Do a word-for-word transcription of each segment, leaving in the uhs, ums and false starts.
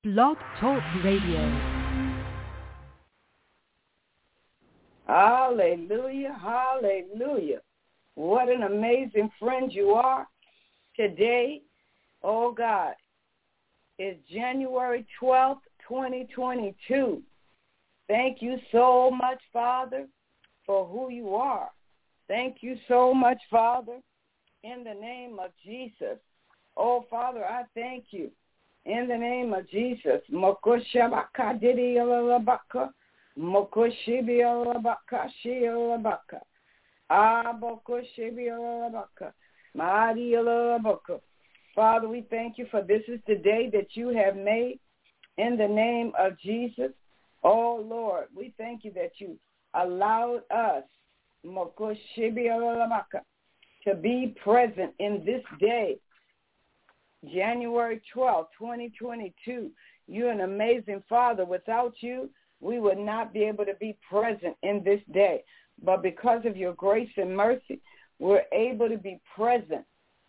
Blog Talk Radio. Hallelujah, hallelujah. What an amazing friend you are. Today, oh God, is January twelfth, twenty twenty-two. Thank you so much, Father, for who you are. Thank you so much, Father, in the name of Jesus. Oh, Father, I thank you. In the name of Jesus. Mokoshabaka didi alabaka. Mokoshibi alabaka shi alabaka. Abokoshibi alabaka. Madi alabaka. Father, we thank you for this is the day that you have made in the name of Jesus. Oh, Lord, we thank you that you allowed us, Mokoshibi alabaka, to be present in this day. January twelfth, twenty twenty-two. You're an amazing Father. Without you, we would not be able to be present in this day. But because of your grace and mercy, we're able to be present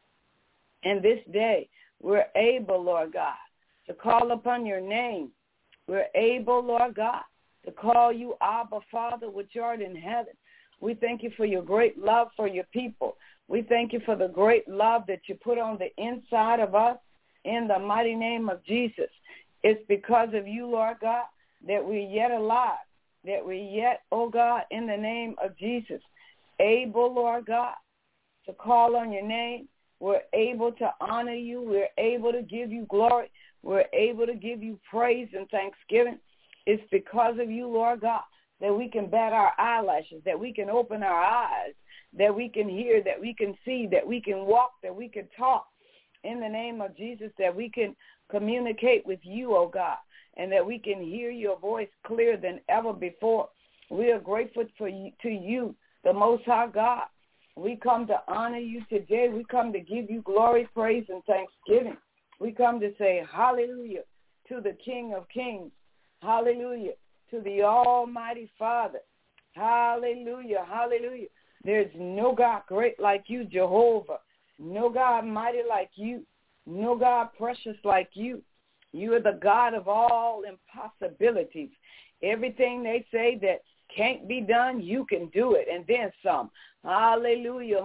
in this day. We're able, Lord God, to call upon your name. We're able, Lord God, to call you Abba, Father, which art in heaven. We thank you for your great love for your people. We thank you for the great love that you put on the inside of us in the mighty name of Jesus. It's because of you, Lord God, that we're yet alive, that we're yet, oh God, in the name of Jesus, able, Lord God, to call on your name. We're able to honor you. We're able to give you glory. We're able to give you praise and thanksgiving. It's because of you, Lord God, that we can bat our eyelashes, that we can open our eyes, that we can hear, that we can see, that we can walk, that we can talk in the name of Jesus, that we can communicate with you, oh God, and that we can hear your voice clearer than ever before. We are grateful for you, to you, the Most High God. We come to honor you today. We come to give you glory, praise, and thanksgiving. We come to say hallelujah to the King of Kings. Hallelujah to the Almighty Father. Hallelujah, hallelujah. There's no God great like you, Jehovah. No God mighty like you. No God precious like you. You are the God of all impossibilities. Everything they say that can't be done, you can do it, and then some. Hallelujah.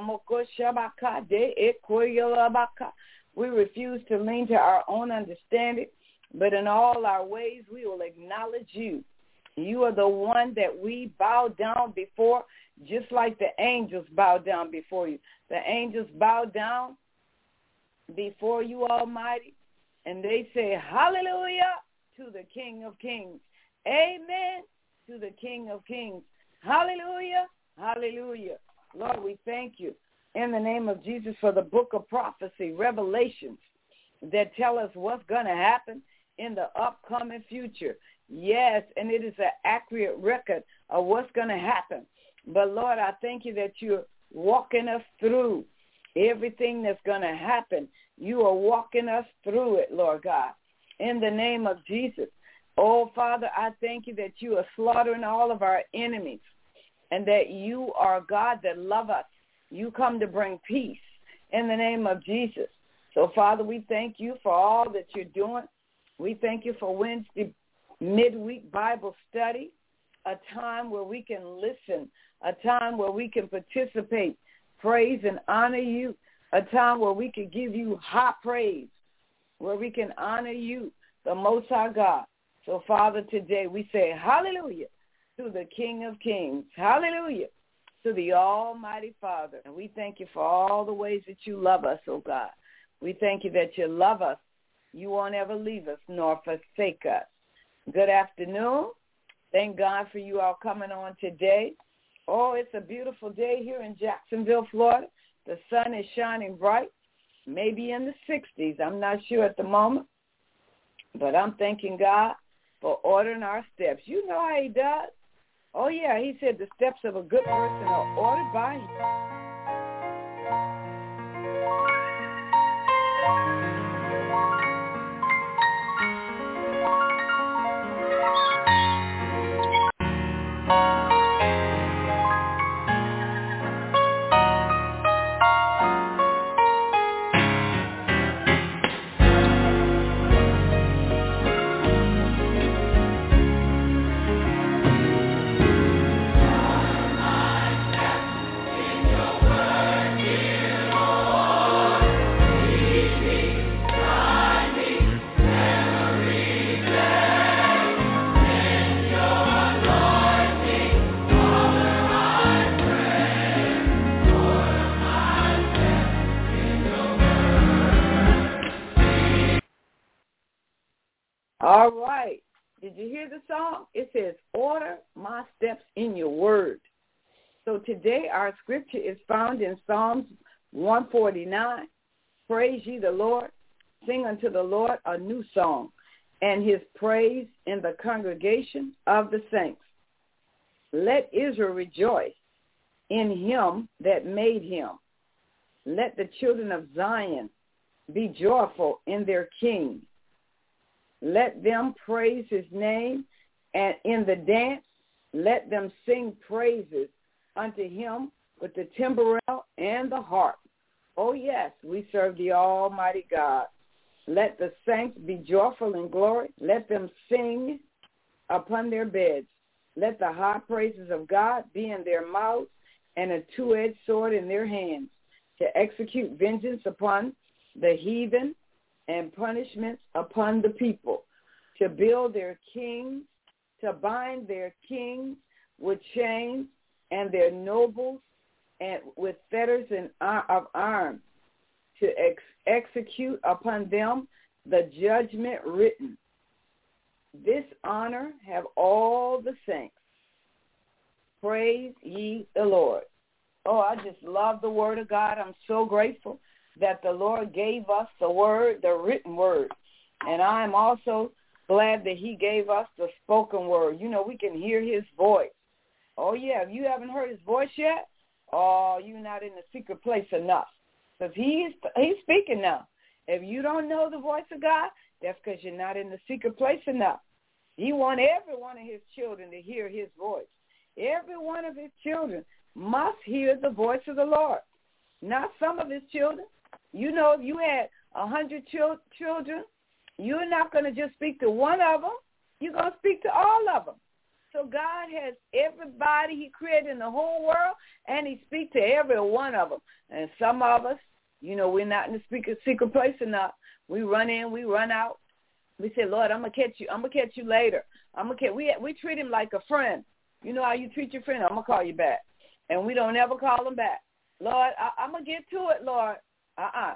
We refuse to lean to our own understanding, but in all our ways we will acknowledge you. You are the one that we bow down before, just like the angels bow down before you. The angels bow down before you, Almighty, and they say, hallelujah to the King of Kings. Amen to the King of Kings. Hallelujah, hallelujah. Lord, we thank you in the name of Jesus for the book of prophecy, revelations that tell us what's going to happen in the upcoming future. Yes, and it is an accurate record of what's going to happen. But, Lord, I thank you that you're walking us through everything that's going to happen. You are walking us through it, Lord God, in the name of Jesus. Oh, Father, I thank you that you are slaughtering all of our enemies and that you are God that love us. You come to bring peace in the name of Jesus. So, Father, we thank you for all that you're doing. We thank you for Wednesday midweek Bible study, a time where we can listen, a time where we can participate, praise and honor you, a time where we can give you high praise, where we can honor you, the Most High God. So, Father, today we say hallelujah to the King of Kings. Hallelujah to the Almighty Father. And we thank you for all the ways that you love us, oh God. We thank you that you love us. You won't ever leave us nor forsake us. Good afternoon. Thank God for you all coming on today. Oh, it's a beautiful day here in Jacksonville, Florida. The sun is shining bright, maybe in the sixties. I'm not sure at the moment, but I'm thanking God for ordering our steps. You know how he does. Oh, yeah, he said the steps of a good person are ordered by him. All right. Did you hear the song? It says, order my steps in your word. So today our scripture is found in Psalms one forty-nine. Praise ye the Lord. Sing unto the Lord a new song, and his praise in the congregation of the saints. Let Israel rejoice in him that made him. Let the children of Zion be joyful in their king. Let them praise his name, and in the dance, let them sing praises unto him with the timbrel and the harp. Oh, yes, we serve the Almighty God. Let the saints be joyful in glory. Let them sing upon their beds. Let the high praises of God be in their mouths and a two-edged sword in their hands, to execute vengeance upon the heathen and punishments upon the people, to build their kings, to bind their kings with chains and their nobles and with fetters and of iron, to ex- execute upon them the judgment written. This honor have all the saints. Praise ye the Lord. Oh, I just love the word of God. I'm so grateful that the Lord gave us the word, the written word. And I am also glad that he gave us the spoken word. You know, we can hear his voice. Oh, yeah, if you haven't heard his voice yet, oh, you're not in the secret place enough. Because he's, he's speaking now. If you don't know the voice of God, that's because you're not in the secret place enough. He wants every one of his children to hear his voice. Every one of his children must hear the voice of the Lord. Not some of his children. You know, if you had a hundred chil- children, you're not going to just speak to one of them. You're going to speak to all of them. So God has everybody he created in the whole world, and he speaks to every one of them. And some of us, you know, we're not in the secret place enough. We run in, we run out. We say, Lord, I'm gonna catch you. I'm gonna catch you later. I'm gonna catch. We we treat him like a friend. You know how you treat your friend. I'm gonna call you back, and we don't ever call him back. Lord, I, I'm gonna get to it, Lord. Uh-uh.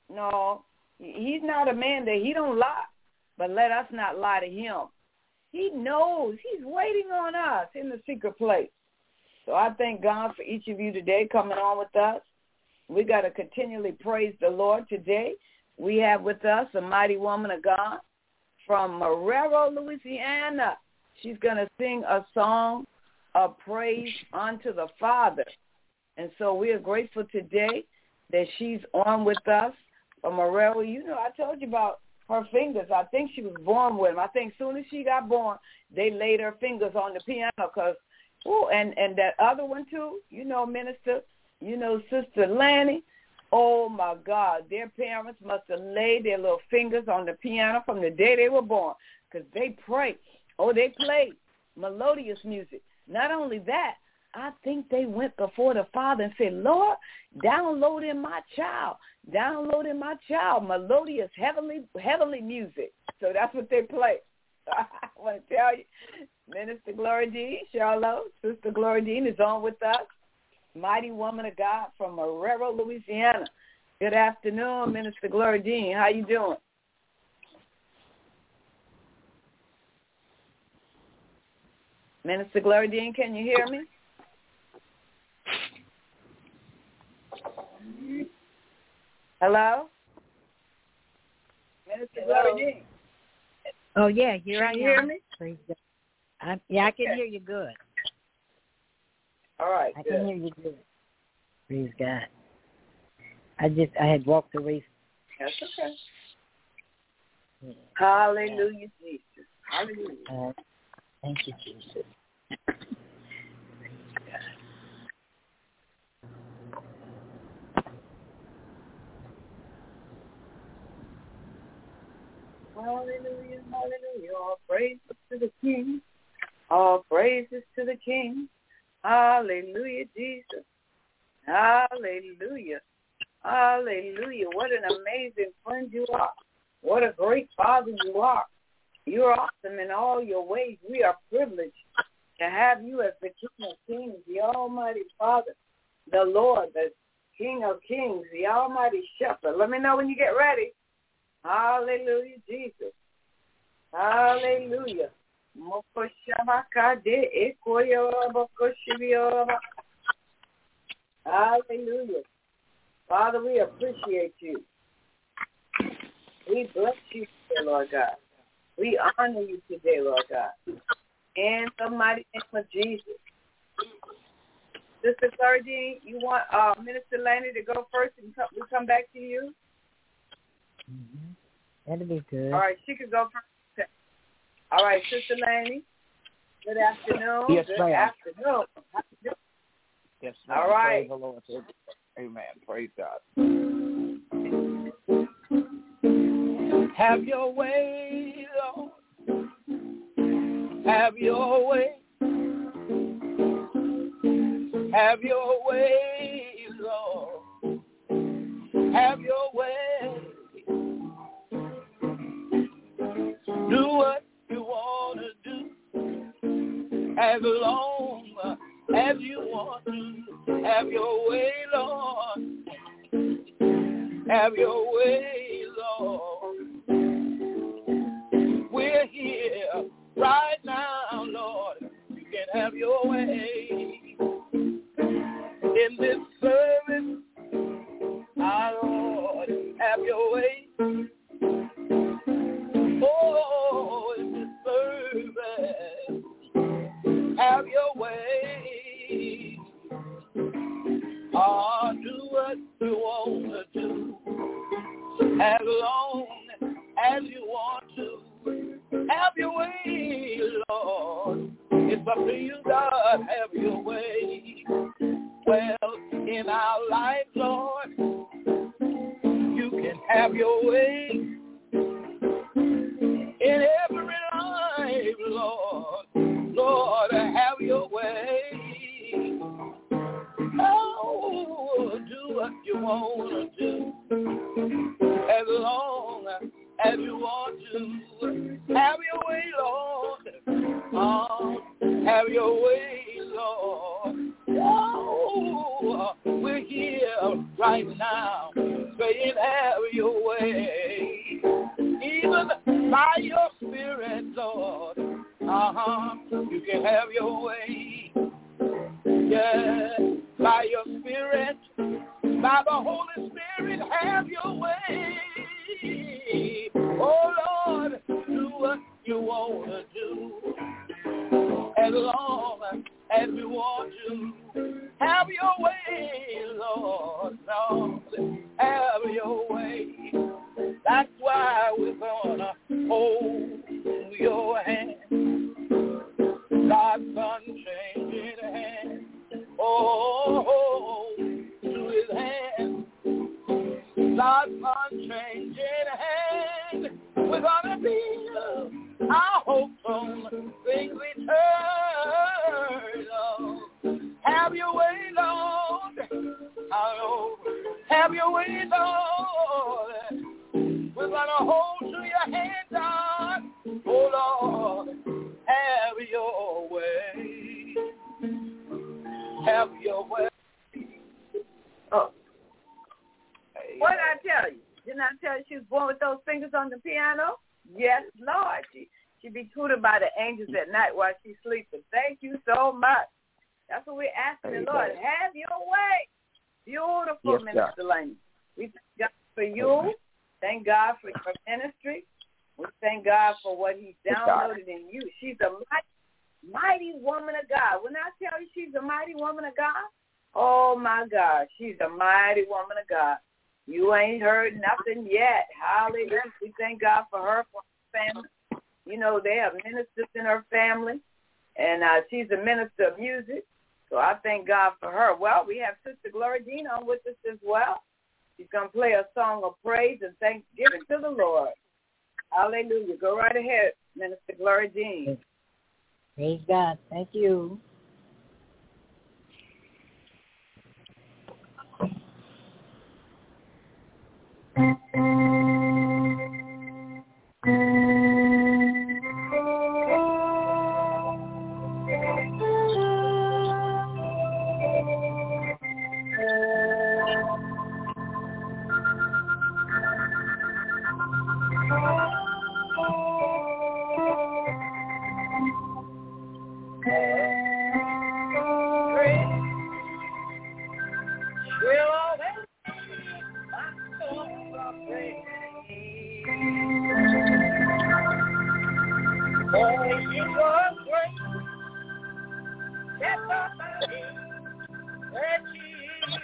No, he's not a man that he don't lie, but let us not lie to him. He knows. He's waiting on us in the secret place. So I thank God for each of you today coming on with us. We got to continually praise the Lord today. We have with us a mighty woman of God from Marrero, Louisiana. She's going to sing a song of praise unto the Father. And so we are grateful today that she's on with us from Marrero. You know, I told you about her fingers. I think she was born with them. I think as soon as she got born, they laid her fingers on the piano because, oh, and, and that other one too, you know, Minister, you know, Sister Lanny. Oh, my God, their parents must have laid their little fingers on the piano from the day they were born because they prayed. Oh, they played melodious music. Not only that, I think they went before the Father and said, Lord, download in my child, download in my child melodious, heavenly, heavenly music. So that's what they play. I want to tell you, Minister Gloria Dean, Charlotte, Sister Gloria Dean is on with us. Mighty woman of God from Marrero, Louisiana. Good afternoon, Minister Gloria Dean. How you doing? Minister Gloria Dean, can you hear me? Hello? Minister Gloria Dean. Oh, yeah, here can I you am. hear me? Praise God. I, yeah, I can Okay. hear you good. All right, I good. can hear you good. Praise God. I just, I had walked away. That's okay. Yeah. Hallelujah, Jesus. Hallelujah. Uh, thank you, Jesus. Hallelujah, hallelujah. All praises to the King. All praises to the King. Hallelujah, Jesus. Hallelujah. Hallelujah. What an amazing friend you are. What a great Father you are. You're awesome in all your ways. We are privileged to have you as the King of Kings, the Almighty Father, the Lord, the King of Kings, the Almighty Shepherd. Let me know when you get ready. Hallelujah, Jesus. Hallelujah. Hallelujah. Father, we appreciate you. We bless you today, Lord God. We honor you today, Lord God. In the mighty name of Jesus. Sister Sergine, you want uh, Minister Laney to go first and come, we'll come back to you? Mm-hmm. That'll be good. All right, she can go first. All right, Sister Laney. Good afternoon. Yes, good ma'am. afternoon. Yes, ma'am. All right. Praise the Lord. Amen. Praise God. Have your way, Lord. Have your way. Have your way, Lord. Have your way. Do what you want to do, as long as you want to. Have your way, Lord. Have your way, Lord. We're here right now, Lord. You can have your way in this service. Our Lord, have your way. Oh, in this service, have your way. Oh, do what you want to do, as long as you want to. Have your way, Lord. It's up to you, God. Have your way. Well, in our life, Lord, you can have your way. In every life, Lord, Lord, have your way. Oh, do what you want to do, as long as you want to. Have your way, Lord. Oh, have your way, Lord. Oh, we're here right now, saying have your way. Even by your Spirit, Lord, uh-huh, you can have your way. Yeah, by your Spirit, by the Holy Spirit, have your way. Oh, Lord, do what you want to do, as long as you want to. Have your way, Lord, Lord, have your way. That's why we're gonna hold your hand, God's unchanging hand. Oh, to his hand, God's unchanging hand. We're gonna build our hopes on things eternal. Have your way, Lord. Oh, have your way, Lord. We're gonna hold to your hand, God. Oh, Lord, have your way. Have your way. Oh. What did I tell you? Didn't I tell you she was born with those fingers on the piano? Yes, Lord. She she be tutored by the angels at night while she's sleeping. Thank you so much. That's what we're asking the Lord. Have your way. Beautiful, yes, Minister Lane. We thank God for you. Okay. Thank God for your ministry. We thank God for what he's downloaded in you. She's a mighty, mighty woman of God. When I tell you she's a mighty woman of God, oh, my God, she's a mighty woman of God. You ain't heard nothing yet. Hallelujah. We thank God for her, for her family. You know, they have ministers in her family, and uh, she's a minister of music. So I thank God for her. Well, we have Sister Gloria Jean on with us as well. She's going to play a song of praise and thanksgiving to the Lord. Hallelujah. Go right ahead, Minister Gloria Jean. Praise God. Thank you. Oh, it was great. That's all I need. That Jesus.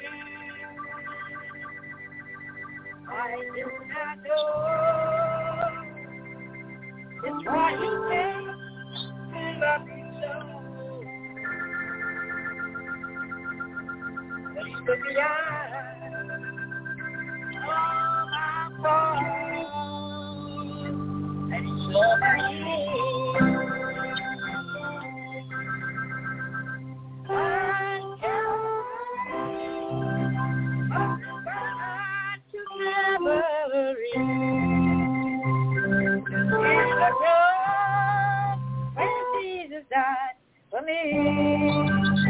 I do not know. It's why you came to love me so. But he took me out all my faults, and he saw my need. I can't to Calvary in the cross when Jesus died for me.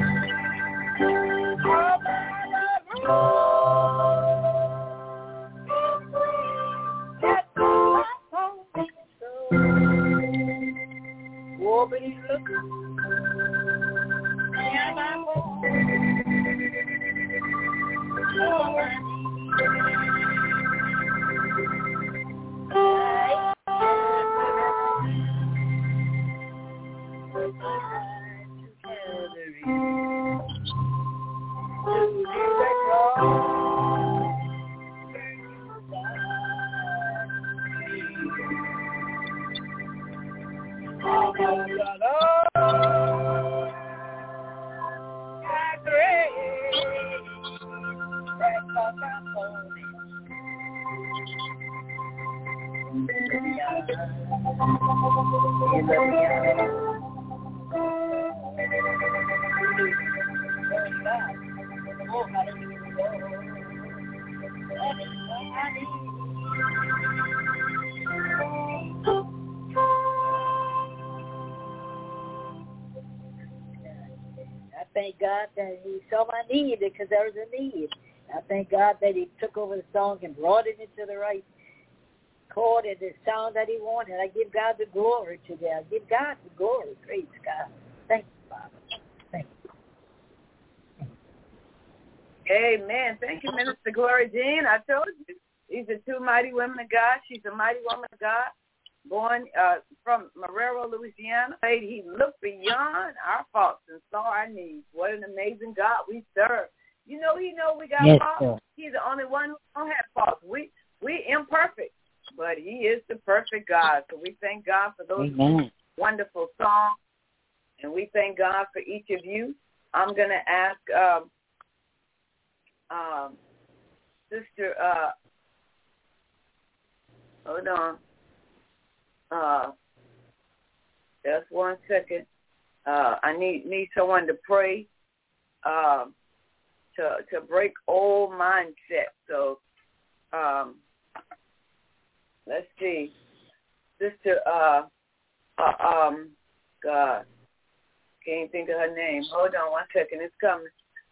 All by the road, that's my holy soul. Oh, but he's looking, and I'm home. Oh, I thank God that he saw my need because there was a need. I thank God that he took over the song and brought it into the right chord and the sound that he wanted. I give God the glory today. I give God the glory. Praise God. Thank you, Father. Thank you. Amen. Thank you, Minister Gloria Jean. I told you, these are two mighty women of God. She's a mighty woman of God, born uh, from Marrero, Louisiana. He looked beyond our faults and saw our needs. What an amazing God we serve. You know, he know we got yes, faults. sir. He's the only one who don't have faults. We we imperfect, but he is the perfect God. So we thank God for those Amen. wonderful songs, and we thank God for each of you. I'm going to ask um, um, Sister, uh, hold on, uh, just one second. Uh, I need need someone to pray uh, to to break old mindset. So um, let's see, Sister, uh, uh, um, God, can't think of her name. Hold on one second, it's coming.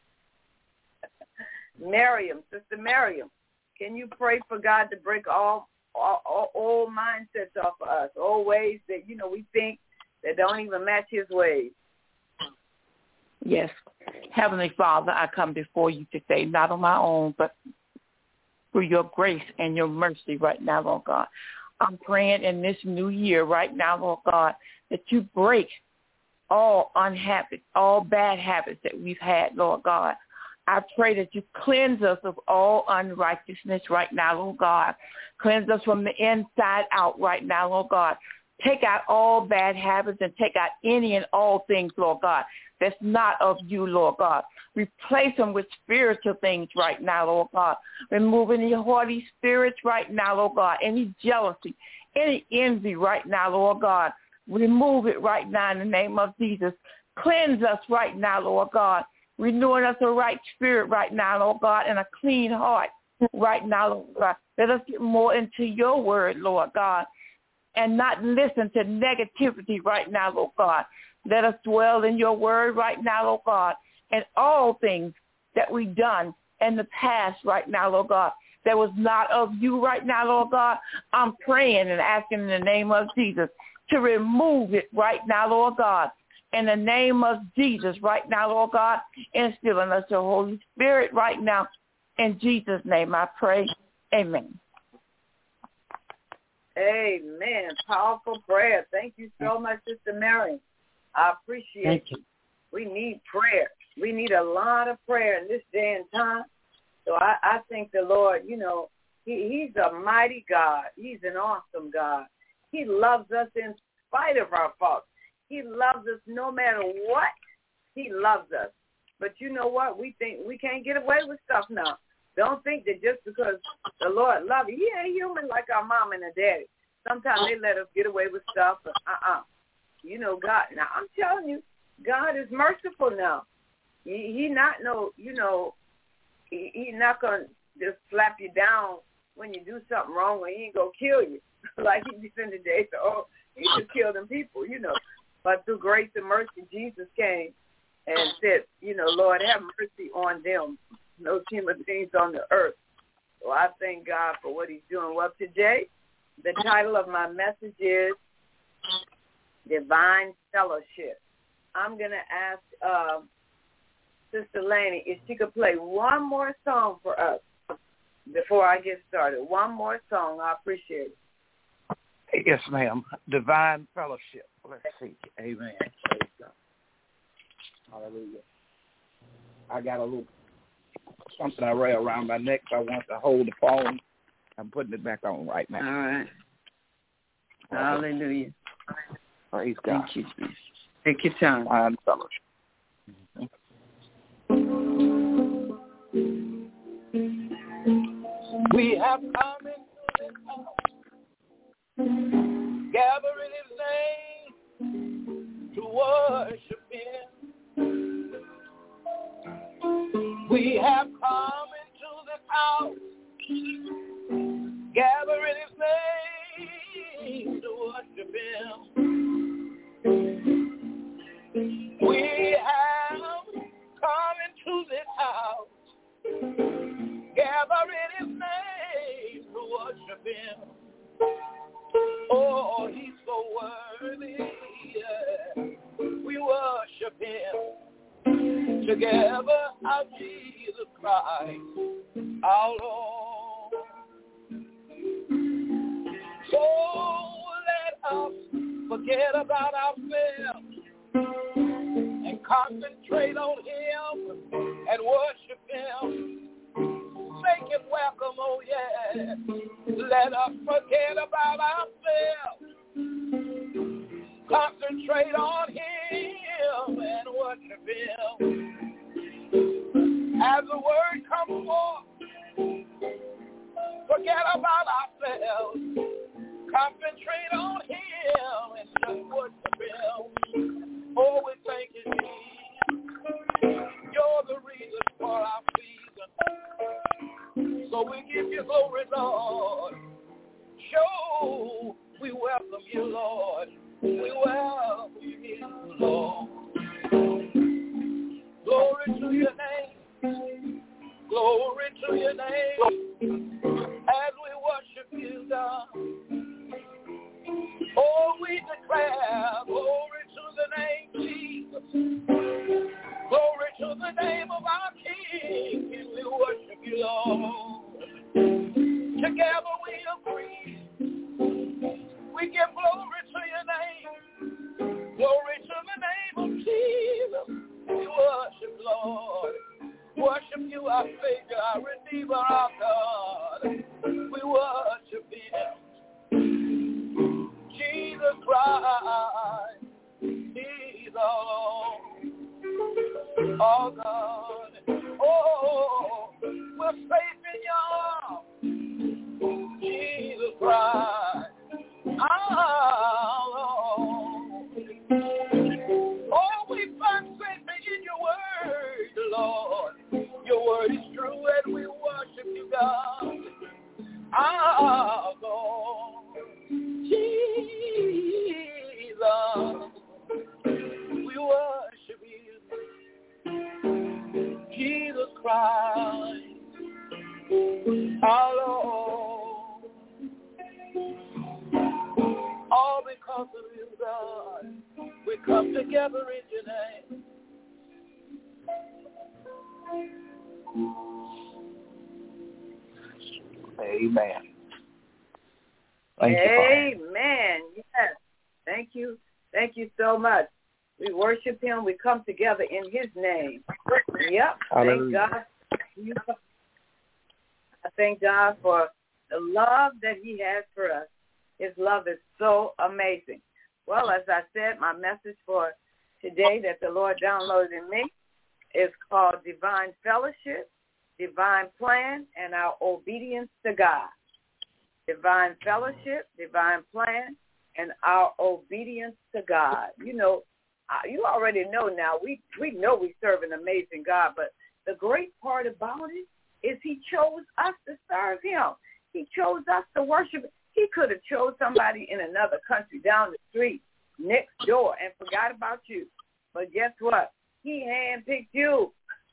Miriam, Sister Miriam, can you pray for God to break all, all, all old mindsets off of us, old ways that, you know, we think that don't even match his ways? Yes. Heavenly Father, I come before you today, not on my own, but through your grace and your mercy right now, Lord God. I'm praying in this new year right now, Lord God, that you break all unhappy, all bad habits that we've had, Lord God. I pray that you cleanse us of all unrighteousness right now, Lord God. Cleanse us from the inside out right now, Lord God. Take out all bad habits and take out any and all things, Lord God, that's not of you, Lord God. Replace them with spiritual things right now, Lord God. Remove any haughty spirits right now, Lord God. Any jealousy, any envy right now, Lord God. Remove it right now in the name of Jesus. Cleanse us right now, Lord God. Renewing us a right spirit right now, Lord God, and a clean heart right now, Lord God. Let us get more into your word, Lord God, and not listen to negativity right now, Lord God. Let us dwell in your word right now, Lord God, and all things that we've done in the past right now, Lord God, that was not of you right now, Lord God. I'm praying and asking in the name of Jesus to remove it right now, Lord God. In the name of Jesus right now, Lord God, instill in us your Holy Spirit right now. In Jesus' name I pray. Amen. Amen. Powerful prayer. Thank you so much, Sister Mary. I appreciate Thank you. We need prayer. We need a lot of prayer in this day and time. So I, I think the Lord, you know, he, he's a mighty God. He's an awesome God. He loves us in spite of our faults. He loves us no matter what. He loves us. But you know what? We think we can't get away with stuff now. Don't think that just because the Lord loves you, he ain't human like our mom and our daddy. Sometimes they let us get away with stuff. But uh-uh. You know, God, now I'm telling you, God is merciful now. He, he not no, you know, he, he not going to just slap you down when you do something wrong when he ain't going to kill you. Like he just in the day, so oh, he just killed them people, you know. But through grace and mercy, Jesus came and said, you know, Lord, have mercy on them, those human beings on the earth. So I thank God for what he's doing. Well, today, the title of my message is Divine Fellowship. I'm going to ask uh, Sister Laney if she could play one more song for us before I get started. One more song. I appreciate it. Yes, ma'am. Divine Fellowship. Let's see. Amen. Praise God. Hallelujah. I got a little something I wear around my neck, so I want to hold the phone. I'm putting it back on right now. All right. Hallelujah. Praise God. Thank you, Jesus. Take your time. Divine Fellowship. Mm-hmm. We have come into this house, gathering his name to worship him. We have come into this house, gathering his name to worship him. We have come into this house, gathering his name to worship him. Oh, he's so worthy. Yeah. We worship him together, our Jesus Christ, our Lord. So let us forget about ourselves and concentrate on him and worship him. Make him welcome, oh yeah. Let us forget about ourselves, concentrate on him and worship him. As the word comes forth, forget about ourselves, concentrate on him and just worship him. Oh, we thank you, Jesus. You're the reason for our season. So we give you glory, Lord. Show we welcome you, Lord. We welcome you, Lord. Glory to your name. Glory to your name. As we worship you, God. Oh, we declare glory to the name Jesus. Glory to the name of our King. And we worship you, Lord. Together we agree. We give glory to your name. Glory to the name of Jesus. We worship, Lord. Worship you, our Savior, our Redeemer, our God. We worship him. Jesus Christ, he's our Lord. Oh, God. Oh, we're safe in your arms. Jesus Christ, our Lord. Oh, we find safety in your word, Lord. Your word is true and we worship you, God. Our Lord. Jesus, we worship you. Jesus Christ, our Lord. All because of you, God, we come together in your name. Amen. Thank Amen. you, Amen. Yes. Thank you. Thank you so much. We worship him. We come together in his name. Yep. Hallelujah. Thank God. I thank God for the love that he has for us. His love is so amazing. Well, as I said, my message for today that the Lord downloaded in me is called Divine Fellowship, Divine Plan, and Our Obedience to God. Divine Fellowship, Divine Plan, and Our Obedience to God. You know, you already know now, we, we know we serve an amazing God, but the great part about it is he chose us to serve him. He chose us to worship him. He could have chose somebody in another country down the street next door and forgot about you. But guess what? He handpicked you.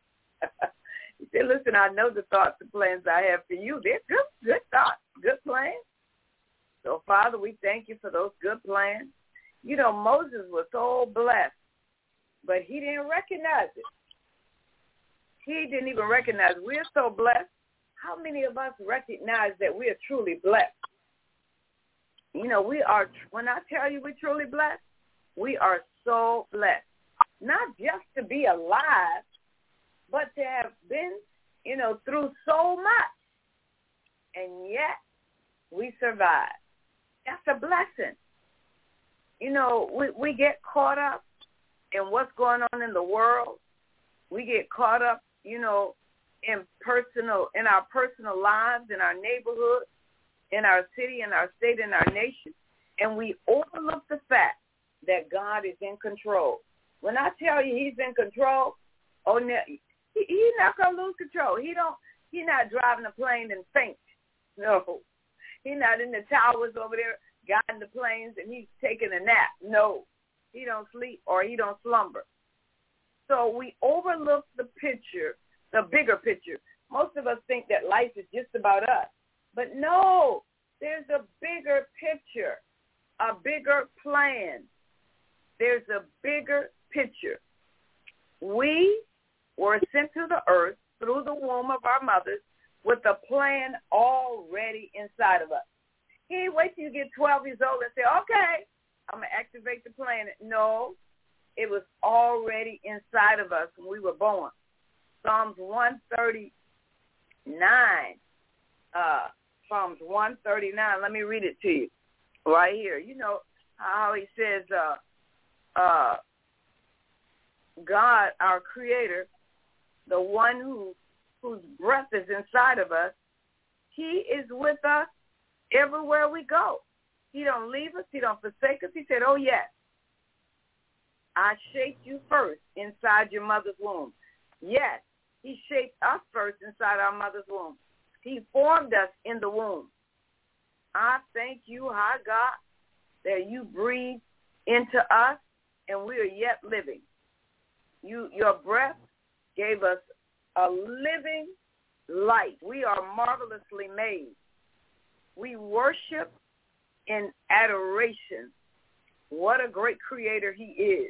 He said, listen, I know the thoughts and plans I have for you. They're good, good thoughts, good plans. So, Father, we thank you for those good plans. You know, Moses was so blessed, but he didn't recognize it. He didn't even recognize it. We're so blessed. How many of us recognize that we are truly blessed? You know, we are, when I tell you we're truly blessed, we are so blessed. Not just to be alive, but to have been, you know, through so much. And yet, we survive. That's a blessing. You know, we, we get caught up in what's going on in the world. We get caught up, you know, in personal, in our personal lives, in our neighborhood, in our city, in our state, in our nation, and we overlook the fact that God is in control. When I tell you he's in control, oh, no, he, he's not going to lose control. He don't. He's not driving a plane and faint. No. He's not in the towers over there guiding the planes and he's taking a nap. No. He don't sleep or he don't slumber. So we overlook the picture, the bigger picture. Most of us think that life is just about us. But no, there's a bigger picture, a bigger plan. There's a bigger picture. We were sent to the earth through the womb of our mothers with a plan already inside of us. He didn't wait till you get twelve years old and say, okay, I'm going to activate the plan. No, it was already inside of us when we were born. Psalms one thirty-nine. Uh, Psalms one thirty-nine. Let me read it to you right here. You know how he says, uh, uh, God, our creator, the one who whose breath is inside of us, he is with us everywhere we go. He don't leave us. He don't forsake us. He said, oh, yes, I shaped you first inside your mother's womb. Yes, he shaped us first inside our mother's womb. He formed us in the womb. I thank you, high God, that you breathe into us and we are yet living. You, your breath gave us a living light. We are marvelously made. We worship in adoration. What a great creator he is.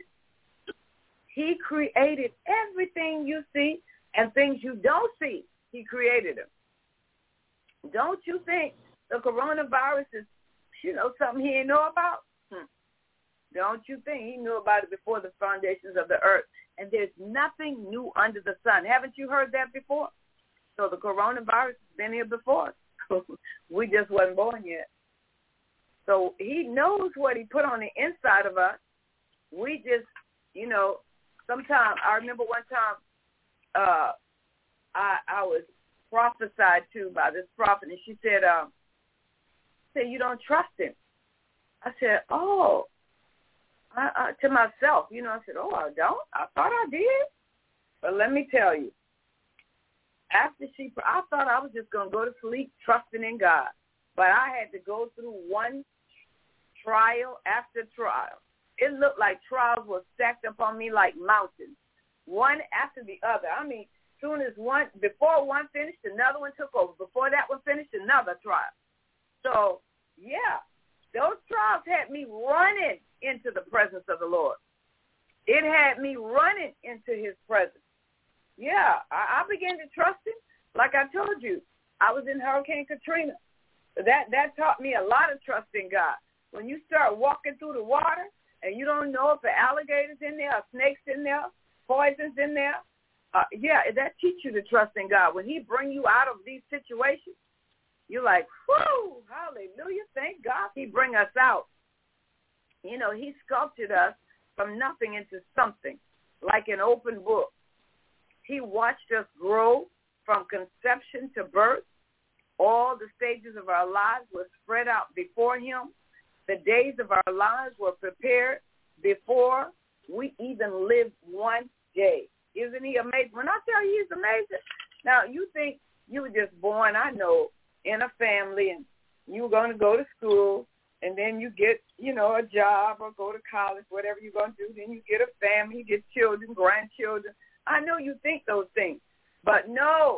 He created everything you see and things you don't see. He created them. Don't you think the coronavirus is, you know, something he didn't know about? Hmm. Don't you think he knew about it before the foundations of the earth? And there's nothing new under the sun. Haven't you heard that before? So the coronavirus has been here before. We just wasn't born yet. So he knows what he put on the inside of us. We just, you know, sometimes, I remember one time uh, I, I was prophesied to by this prophet, and she said, um, said, you don't trust him. I said, oh, I, I, to myself, you know, I said, oh, I don't? I thought I did. But let me tell you, after she, I thought I was just going to go to sleep trusting in God. But I had to go through one trial after trial. It looked like trials were stacked up on me like mountains, one after the other. I mean, soon as one, before one finished, another one took over. Before that one finished, another trial. So, yeah, those trials had me running into the presence of the Lord. It had me running into his presence. Yeah, I, I began to trust him. Like I told you, I was in Hurricane Katrina, that, that taught me a lot of trust in God. When you start walking through the water and you don't know if the alligators in there, or snakes in there, poisons in there, uh, yeah, that teaches you to trust in God. When he bring you out of these situations, you're like, whoo, hallelujah, thank God he bring us out. You know, he sculpted us from nothing into something, like an open book. He watched us grow from conception to birth. All the stages of our lives were spread out before him. The days of our lives were prepared before we even lived one day. Isn't he amazing? When I tell you he's amazing, now you think you were just born, I know, in a family, and you were going to go to school, and then you get, you know, a job or go to college, whatever you're going to do. Then you get a family, you get children, grandchildren. I know you think those things, but no.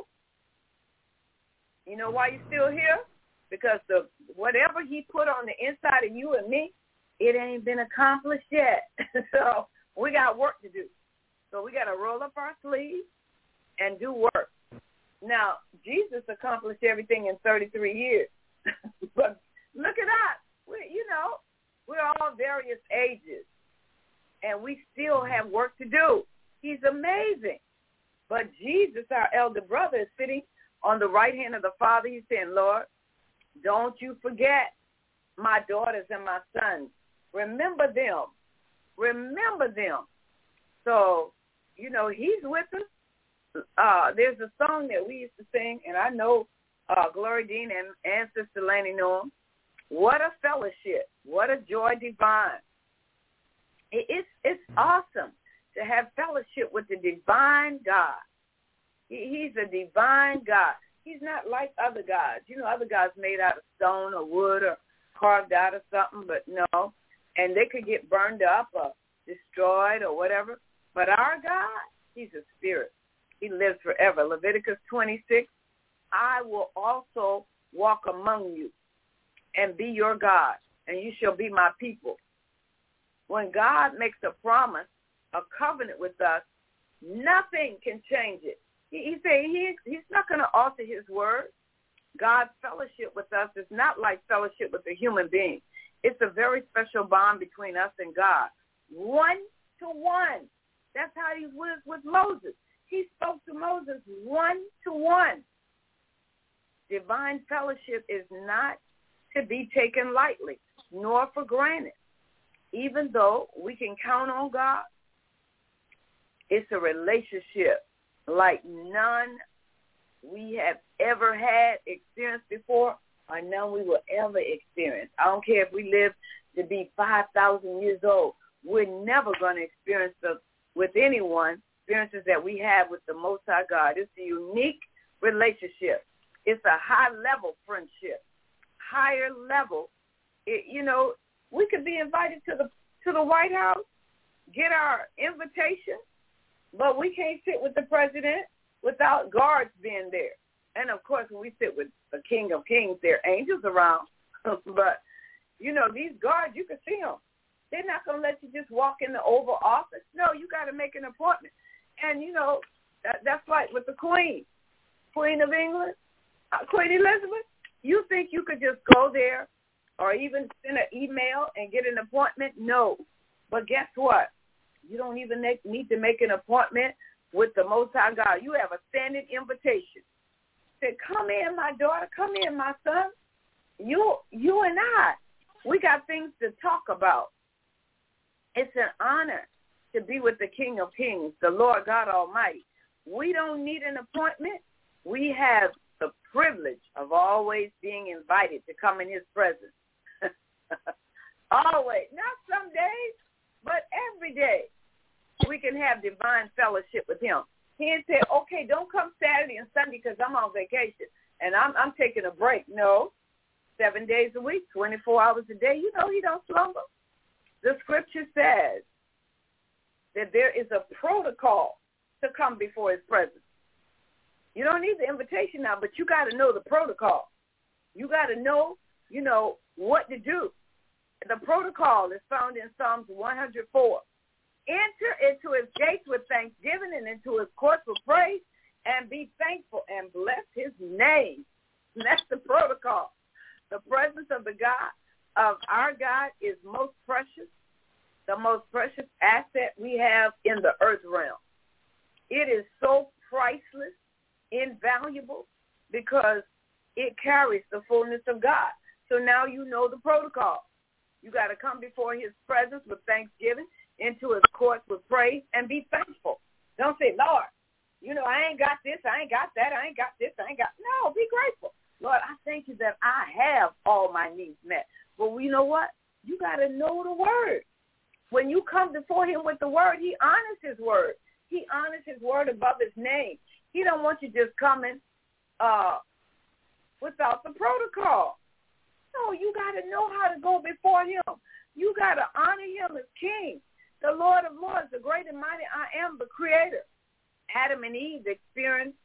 You know why you're still here? Because the whatever he put on the inside of you and me, it ain't been accomplished yet. So we got work to do. So we got to roll up our sleeves and do work. Now, Jesus accomplished everything in thirty-three years. But look at us. We, you know, we're all various ages, and we still have work to do. He's amazing. But Jesus, our elder brother, is sitting on the right hand of the Father. He's saying, Lord, don't you forget my daughters and my sons. Remember them. Remember them. So, you know, he's with us. Uh, there's a song that we used to sing, and I know uh, Glory Dean and, and Sister Laney know him. What a fellowship. What a joy divine. It, it's, it's awesome to have fellowship with the divine God. He, he's a divine God. He's not like other gods. You know, other gods made out of stone or wood or carved out of something, but no. And they could get burned up or destroyed or whatever. But our God, he's a spirit. He lives forever. Leviticus twenty-six, I will also walk among you and be your God, and you shall be my people. When God makes a promise, a covenant with us, nothing can change it. He, he said he, he's not going to alter his word. God's fellowship with us is not like fellowship with a human being. It's a very special bond between us and God. One to one. That's how he was with Moses. He spoke to Moses one to one. Divine fellowship is not to be taken lightly, nor for granted. Even though we can count on God, it's a relationship like none we have ever had experienced before or none we will ever experience. I don't care if we live to be five thousand years old. We're never going to experience the, with anyone experiences that we have with the Most High God. It's a unique relationship. It's a high-level friendship, higher level. It, you know, we could be invited to the to the White House, get our invitation, but we can't sit with the president without guards being there. And, of course, when we sit with the King of Kings, there are angels around. But, you know, these guards, you can see them. They're not going to let you just walk in the Oval Office. No, you got to make an appointment. And, you know, that, that's like with the Queen, Queen of England, uh, Queen Elizabeth. You think you could just go there or even send an email and get an appointment? No. But guess what? You don't even make, need to make an appointment with the Most High God. You have a standing invitation. Say, come in, my daughter. Come in, my son. You, you and I, we got things to talk about. It's an honor to be with the King of Kings, the Lord God Almighty. We don't need an appointment. We have the privilege of always being invited to come in his presence. Always. Not some days, but every day we can have divine fellowship with him. He didn't say, okay, don't come Saturday and Sunday because I'm on vacation and I'm, I'm taking a break. No, seven days a week, twenty-four hours a day. You know he don't slumber. The scripture says that there is a protocol to come before his presence. You don't need the invitation now, but you got to know the protocol. You got to know, you know, what to do. The protocol is found in Psalms one hundred four. Enter into his gates with thanksgiving and into his courts with praise, and be thankful and bless his name. And that's the protocol. The presence of the God, of our God, is most precious, the most precious asset we have in the earth realm. It is so priceless, invaluable, because it carries the fullness of God. So now you know the protocol. You got to come before his presence with thanksgiving, into his courts with praise, and be thankful. Don't say, Lord, you know, I ain't got this, I ain't got that, I ain't got this, I ain't got, no, be grateful. Lord, I thank you that I have all my needs met. But you know what? You got to know the word. When you come before him with the word, he honors his word. He honors his word above his name. He don't want you just coming uh, without the protocol. No, you got to know how to go before him. You got to honor him as king, the Lord of lords, the great and mighty I am, the creator. Adam and Eve experienced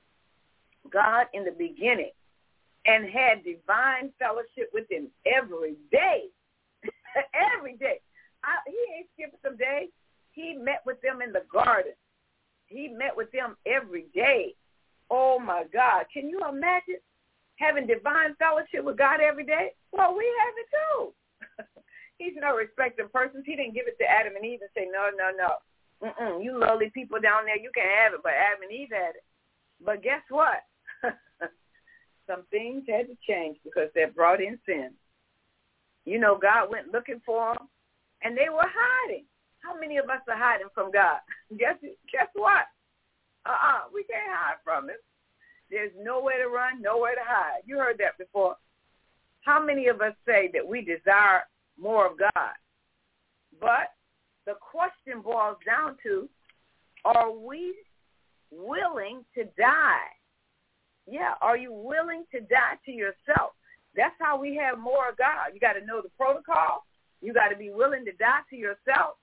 God in the beginning and had divine fellowship with him every day. Every day. I, he ain't skipped some days. He met with them in the garden. He met with them every day. Oh, my God. Can you imagine having divine fellowship with God every day? Well, we have it too. He's no respecter of persons. He didn't give it to Adam and Eve and say, no, no, no. Mm-mm, you lowly people down there, you can't have it, but Adam and Eve had it. But guess what? Some things had to change because they brought in sin. You know, God went looking for them, and they were hiding. How many of us are hiding from God? Guess guess what? Uh-uh, we can't hide from him. There's nowhere to run, nowhere to hide. You heard that before. How many of us say that we desire more of God? But the question boils down to, are we willing to die? Yeah, are you willing to die to yourself? That's how we have more of God. You got to know the protocol. You got to be willing to die to yourself.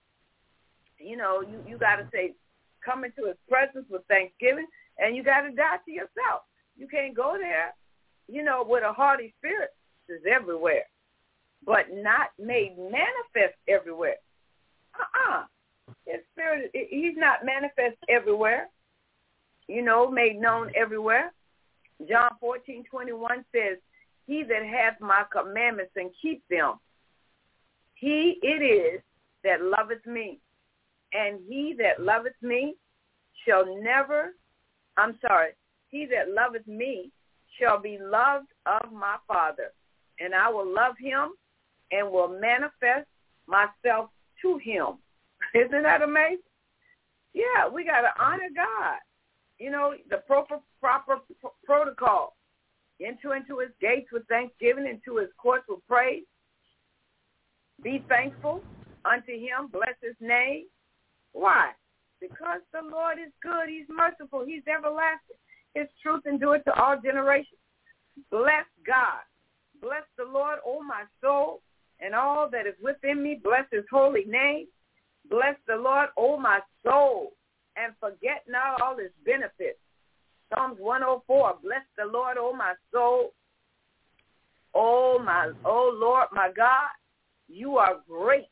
You know, you, you got to say, come into his presence with thanksgiving, and you got to die to yourself. You can't go there, you know, with a haughty spirit. It's everywhere, but not made manifest everywhere. Uh-uh. His spirit, he's not manifest everywhere, you know, made known everywhere. John fourteen twenty-one says, he that hath my commandments and keep them, he it is that loveth me. And he that loveth me shall never, I'm sorry, he that loveth me shall be loved of my Father. And I will love him and will manifest myself to him. Isn't that amazing? Yeah, we got to honor God. You know, the proper proper p- protocol. Enter into his gates with thanksgiving, into his courts with praise. Be thankful unto him. Bless his name. Why? Because the Lord is good. He's merciful. He's everlasting. His truth endureth to all generations. Bless God. Bless the Lord, O my soul, and all that is within me. Bless his holy name. Bless the Lord, O my soul, and forget not all his benefits. Psalms one oh four, bless the Lord, O my soul. Oh, my, oh Lord, my God, you are great.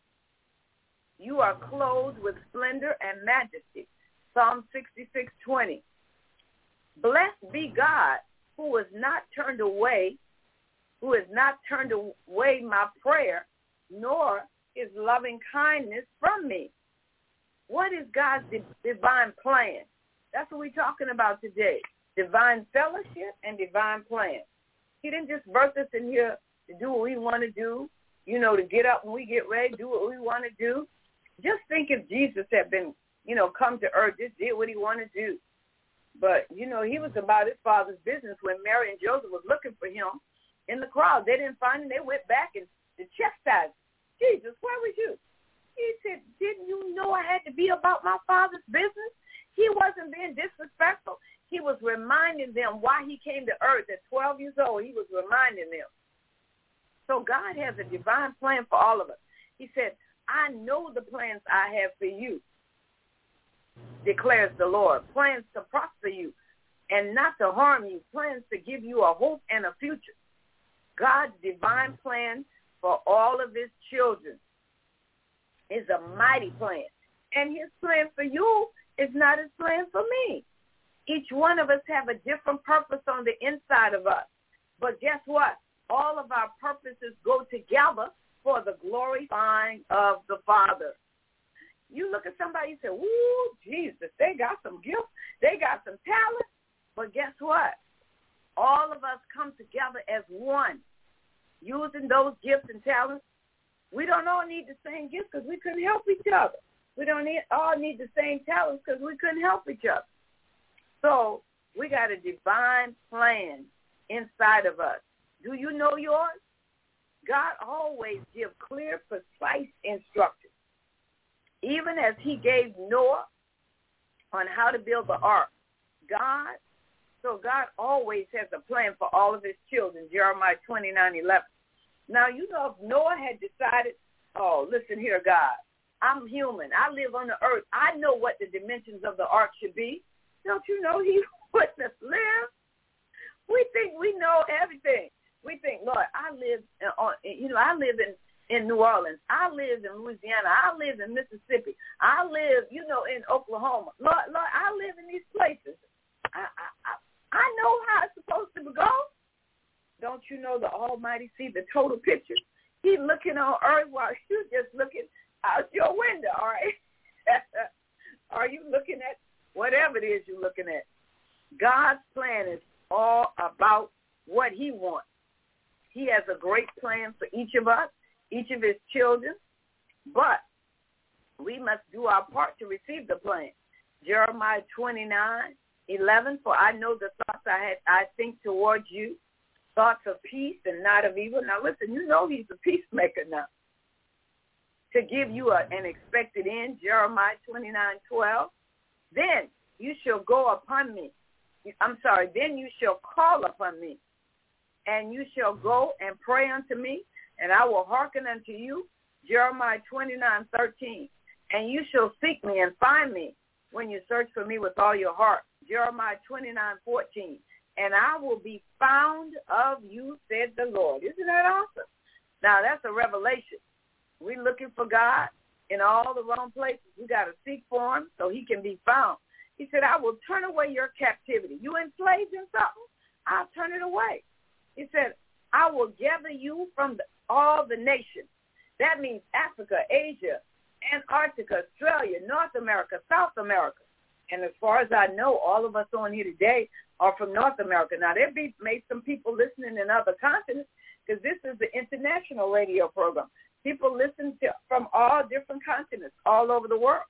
You are clothed with splendor and majesty. Psalm sixty-six twenty. Blessed be God, who has not turned away, who has not turned away my prayer, nor his loving kindness from me. What is God's divine plan? That's what we're talking about today. Divine fellowship and divine plan. He didn't just birth us in here to do what we want to do, you know, to get up when we get ready, do what we want to do. Just think if Jesus had been, you know, come to earth, just did what he wanted to do. But, you know, he was about his Father's business when Mary and Joseph was looking for him in the crowd. They didn't find him. They went back and to chastise him. Jesus, where was you? He said, didn't you know I had to be about my Father's business? He wasn't being disrespectful. He was reminding them why he came to earth at twelve years old. He was reminding them. So God has a divine plan for all of us. He said, I know the plans I have for you, declares the Lord. Plans to prosper you and not to harm you. Plans to give you a hope and a future. God's divine plan for all of his children is a mighty plan. And his plan for you is not his plan for me. Each one of us have a different purpose on the inside of us. But guess what? all of our purposes go together for the glorifying of the Father. You look at somebody and say, "Ooh, Jesus, they got some gifts, they got some talent." But guess what? All of us come together as one, using those gifts and talents. We don't all need the same gifts because we couldn't help each other. We don't need, all need the same talents because we couldn't help each other. So we got a divine plan inside of us. Do you know yours? God always gives clear, precise instructions. Even as he gave Noah on how to build the ark, God, so God always has a plan for all of his children, Jeremiah twenty-nine eleven. Now, you know, if Noah had decided, oh, listen here, God, I'm human. I live on the earth. I know what the dimensions of the ark should be. Don't you know he wouldn't have lived? We think we know everything. We think, Lord, I live, on, you know, I live in, in New Orleans. I live in Louisiana. I live in Mississippi. I live, you know, in Oklahoma. Lord, Lord, I live in these places. I, I, I, I know how it's supposed to go. Don't you know the Almighty see the total picture? He's looking on earth while you're just looking out your window, all right? Are you looking at whatever it is you're looking at? God's plan is all about what he wants. He has a great plan for each of us, each of his children, but we must do our part to receive the plan. Jeremiah twenty-nine eleven, for I know the thoughts I had, I think towards you, thoughts of peace and not of evil. Now listen, you know he's a peacemaker now. To give you a, an expected end, Jeremiah twenty-nine twelve. Then you shall go upon me. I'm sorry, then you shall call upon me, and you shall go and pray unto me, and I will hearken unto you, Jeremiah twenty-nine thirteen. And you shall seek me and find me when you search for me with all your heart, Jeremiah twenty-nine fourteen. And I will be found of you, said the Lord. Isn't that awesome? Now, that's a revelation. We're looking for God in all the wrong places. We got to seek for him so he can be found. He said, I will turn away your captivity. You enslaved in something? I'll turn it away. He said, I will gather you from the, all the nations. That means Africa, Asia, Antarctica, Australia, North America, South America. And as far as I know, all of us on here today are from North America. Now, there be may some people listening in other continents because this is the international radio program. People listen to from all different continents all over the world.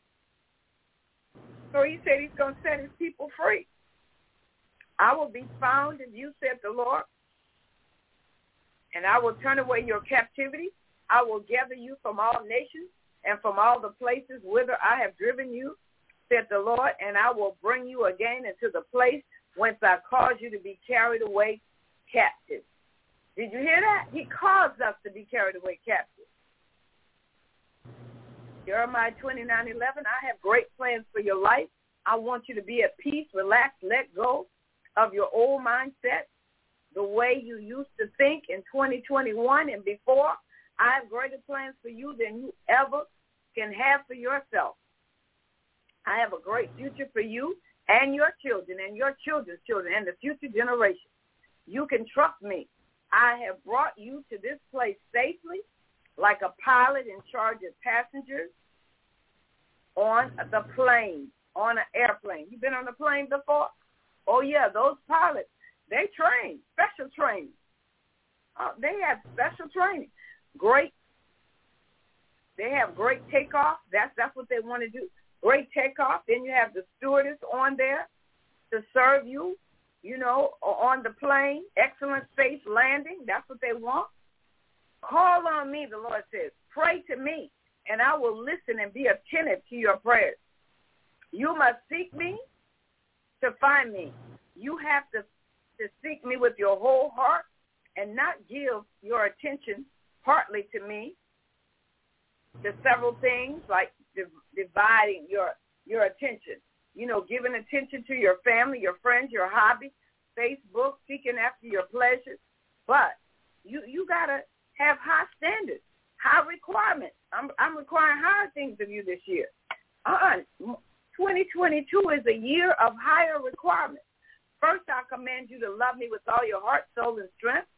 So he said he's going to set his people free. I will be found of you, said the Lord, and I will turn away your captivity. I will gather you from all nations and from all the places whither I have driven you, said the Lord, and I will bring you again into the place whence I caused you to be carried away captive. Did you hear that? He caused us to be carried away captive. Jeremiah twenty-nine eleven, I have great plans for your life. I want you to be at peace, relax, let go of your old mindset, the way you used to think in twenty twenty-one and before. I have greater plans for you than you ever can have for yourself. I have a great future for you and your children and your children's children and the future generation. You can trust me. I have brought you to this place safely, like a pilot in charge of passengers on the plane, on an airplane. You been on a plane before? Oh, yeah, those pilots, they train, special training. Uh, they have special training. Great. They have great takeoff. That's, that's what they want to do. Great takeoff. Then you have the stewardess on there to serve you, you know, on the plane. Excellent safe landing. That's what they want. Call on me, the Lord says. Pray to me, and I will listen and be attentive to your prayers. You must seek me to find me. You have to, to seek me with your whole heart and not give your attention partly to me, to several things like dividing your your attention, you know, giving attention to your family, your friends, your hobby, Facebook, seeking after your pleasures. But you you got to have high standards, high requirements. I'm, I'm requiring higher things of you this year. Uh-uh. twenty twenty-two is a year of higher requirements. First, I command you to love me with all your heart, soul, and strength.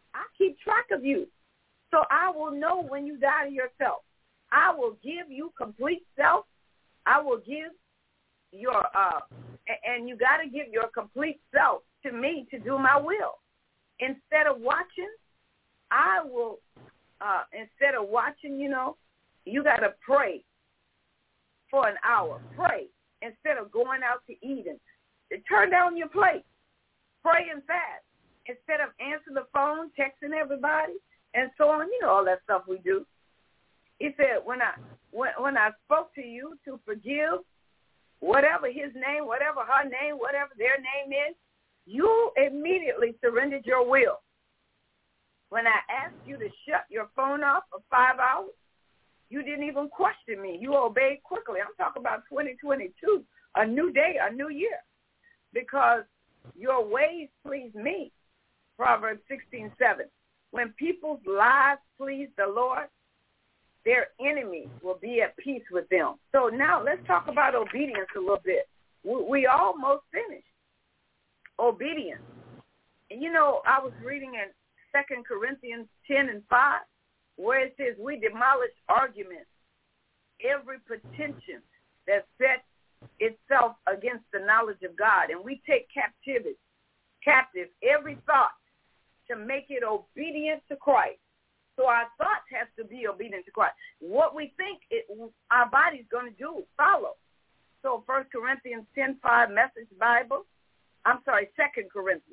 I keep track of you. So I will know when you die to yourself. I will give you complete self. I will give your, uh, and you got to give your complete self to me to do my will. Instead of watching, I will, uh, instead of watching, you know, you got to pray for an hour. Pray instead of going out to eat and turn down your plate. Pray and fast instead of answering the phone, texting everybody, and so on. You know, all that stuff we do. He said, when I when, when I spoke to you to forgive whatever his name, whatever her name, whatever their name is, you immediately surrendered your will. When I asked you to shut your phone off for five hours, you didn't even question me. You obeyed quickly. I'm talking about twenty twenty-two, a new day, a new year, because your ways please me. Proverbs sixteen seven. When people's lives please the Lord, their enemies will be at peace with them. So now let's talk about obedience a little bit. We, we almost finished. Obedience. And you know, I was reading in Second Corinthians ten and five, where it says, we demolish arguments, every pretension that sets itself against the knowledge of God, and we take captivity, captive every thought to make it obedient to Christ. So our thoughts have to be obedient to Christ. What we think it, our body's going to do, follow. So First Corinthians ten five, Message Bible, I'm sorry, Second Corinthians.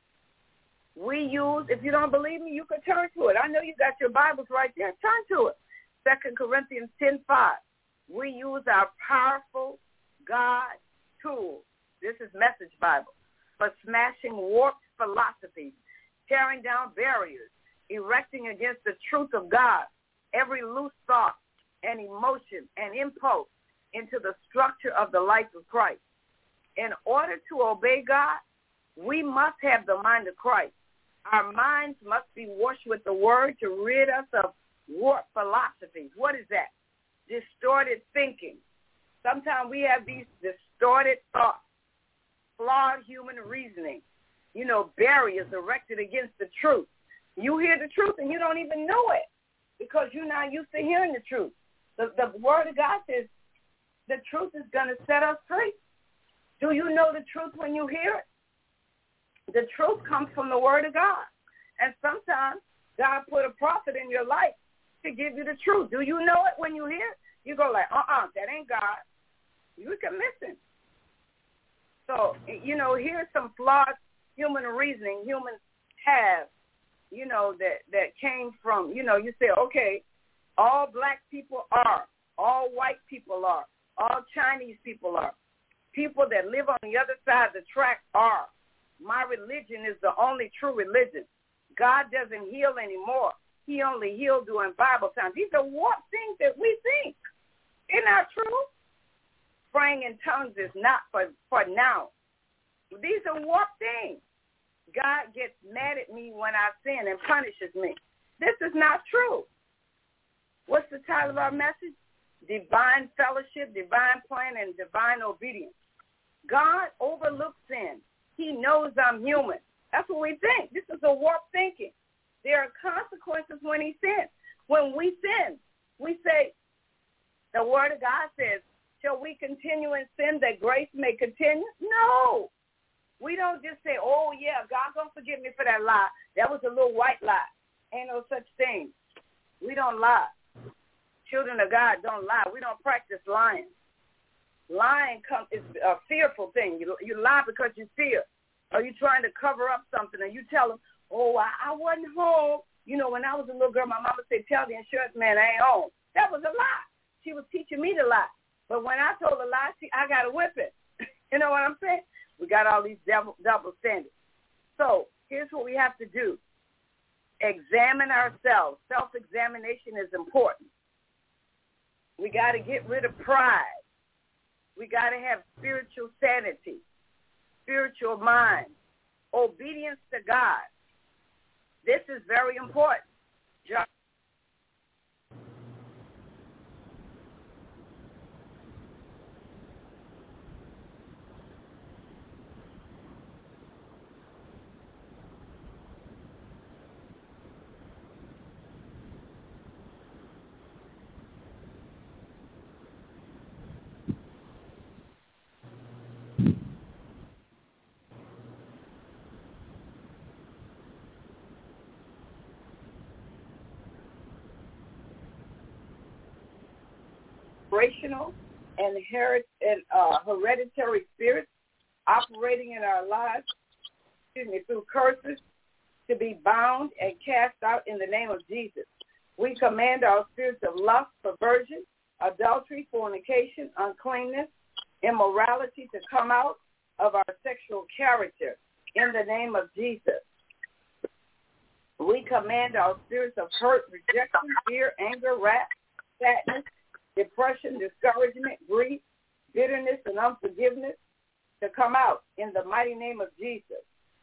We use, if you don't believe me, you can turn to it. I know you got your Bibles right there. Turn to it. Second Corinthians ten five. We use our powerful God tool. This is Message Bible. For smashing warped philosophies, tearing down barriers, erecting against the truth of God every loose thought and emotion and impulse into the structure of the life of Christ. In order to obey God, we must have the mind of Christ. Our minds must be washed with the word to rid us of warped philosophies. What is that? Distorted thinking. Sometimes we have these distorted thoughts, flawed human reasoning, you know, barriers erected against the truth. You hear the truth and you don't even know it because you're not used to hearing the truth. The, the word of God says the truth is going to set us free. Do you know the truth when you hear it? The truth comes from the word of God. And sometimes God put a prophet in your life to give you the truth. Do you know it when you hear it? You go like, uh-uh, that ain't God. You can listen. So, you know, here's some flawed human reasoning humans have, you know, that, that came from, you know, you say, okay, all black people are, all white people are, all Chinese people are, people that live on the other side of the track are. My religion is the only true religion. God doesn't heal anymore. He only healed during Bible time. These are warped things that we think. Isn't that true? Praying in tongues is not for, for now. These are warped things. God gets mad at me when I sin and punishes me. This is not true. What's the title of our message? Divine fellowship, divine plan, and divine obedience. God overlooks sin. He knows I'm human. That's what we think. This is a warped thinking. There are consequences when he sins. When we sin, we say, the word of God says, shall we continue in sin that grace may continue? No. We don't just say, oh, yeah, God going to forgive me for that lie. That was a little white lie. Ain't no such thing. We don't lie. Children of God don't lie. We don't practice lying. Lying come, is a fearful thing. You, you lie because you fear. Or you trying to cover up something, and you tell them, oh, I, I wasn't home. You know, when I was a little girl, my mama said, tell the insurance man I ain't home. That was a lie. She was teaching me to lie. But when I told a lie, she, I got to whip it. You know what I'm saying? We got all these double, double standards. So here's what we have to do. Examine ourselves. Self-examination is important. We got to get rid of pride. We got to have spiritual sanity, spiritual mind, obedience to God. This is very important. John generational and, herit- and uh, hereditary spirits operating in our lives, excuse me, through curses to be bound and cast out in the name of Jesus. We command our spirits of lust, perversion, adultery, fornication, uncleanness, immorality to come out of our sexual character in the name of Jesus. We command our spirits of hurt, rejection, fear, anger, wrath, sadness, depression, discouragement, grief, bitterness, and unforgiveness to come out in the mighty name of Jesus.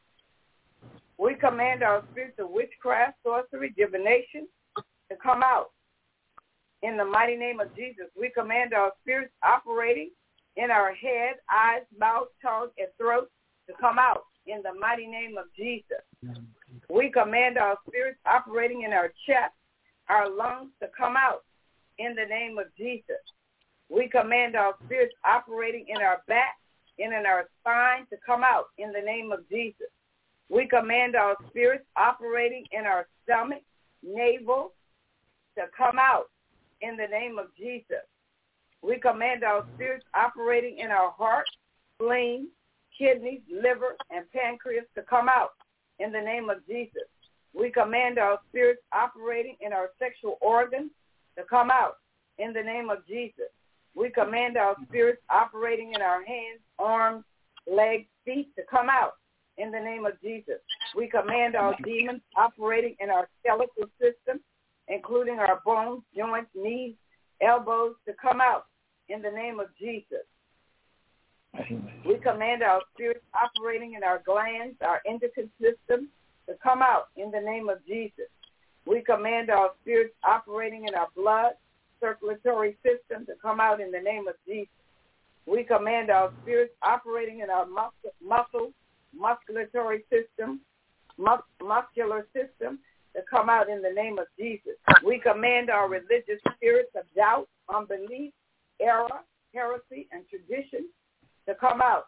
We command our spirits of witchcraft, sorcery, divination to come out in the mighty name of Jesus. We command our spirits operating in our head, eyes, mouth, tongue, and throat to come out in the mighty name of Jesus. We command our spirits operating in our chest, our lungs to come out in the name of Jesus. We command our spirits operating in our back and in our spine to come out in the name of Jesus. We command our spirits operating in our stomach, navel, to come out in the name of Jesus. We command our spirits operating in our heart, spleen, kidneys, liver, and pancreas to come out in the name of Jesus. We command our spirits operating in our sexual organs to come out in the name of Jesus. We command our spirits operating in our hands, arms, legs, feet to come out in the name of Jesus. We command our demons operating in our skeletal system, including our bones, joints, knees, elbows, to come out in the name of Jesus. Amen. We command our spirits operating in our glands, our endocrine system, to come out in the name of Jesus. We command our spirits operating in our blood, circulatory system to come out in the name of Jesus. We command our spirits operating in our muscle, muscle musculatory system, mus- muscular system to come out in the name of Jesus. We command our religious spirits of doubt, unbelief, error, heresy, and tradition to come out,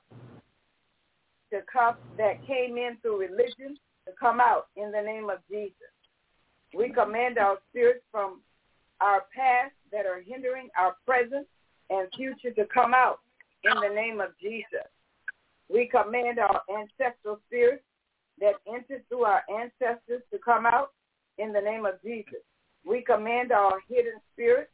to come that came in through religion to come out in the name of Jesus. We command our spirits from our past that are hindering our present and future to come out in the name of Jesus. We command our ancestral spirits that entered through our ancestors to come out in the name of Jesus. We command our hidden spirits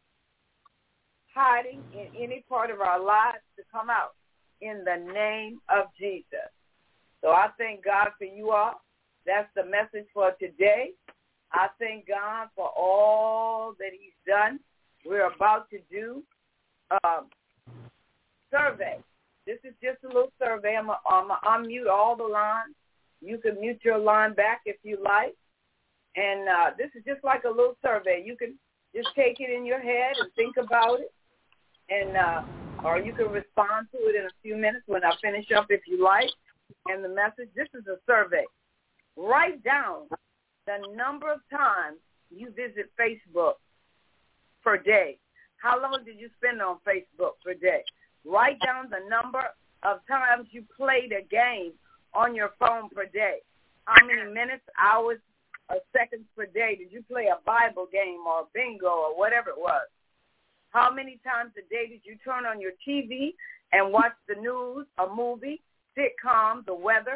hiding in any part of our lives to come out in the name of Jesus. So I thank God for you all. That's the message for today. I thank God for all that he's done. We're about to do a survey. This is just a little survey. I'm going to unmute all the lines. You can mute your line back if you like. And uh, this is just like a little survey. You can just take it in your head and think about it. And uh, or you can respond to it in a few minutes when I finish up if you like. And the message, this is a survey. Write down the number of times you visit Facebook per day. How long did you spend on Facebook per day? Write down the number of times you played a game on your phone per day. How many minutes, hours, or seconds per day did you play a Bible game or bingo or whatever it was? How many times a day did you turn on your T V and watch the news, a movie, sitcom, the weather?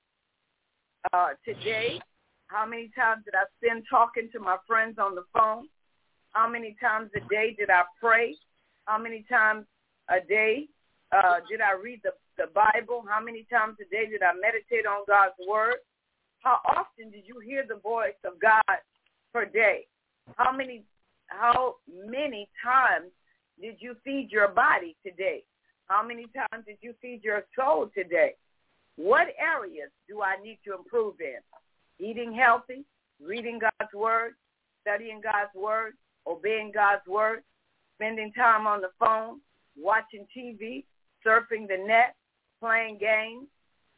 Uh, today, how many times did I spend talking to my friends on the phone? How many times a day did I pray? How many times a day uh, did I read the, the Bible? How many times a day did I meditate on God's word? How often did you hear the voice of God per day? How many how many times did you feed your body today? How many times did you feed your soul today? What areas do I need to improve in? Eating healthy, reading God's word, studying God's word, obeying God's word, spending time on the phone, watching T V, surfing the net, playing games,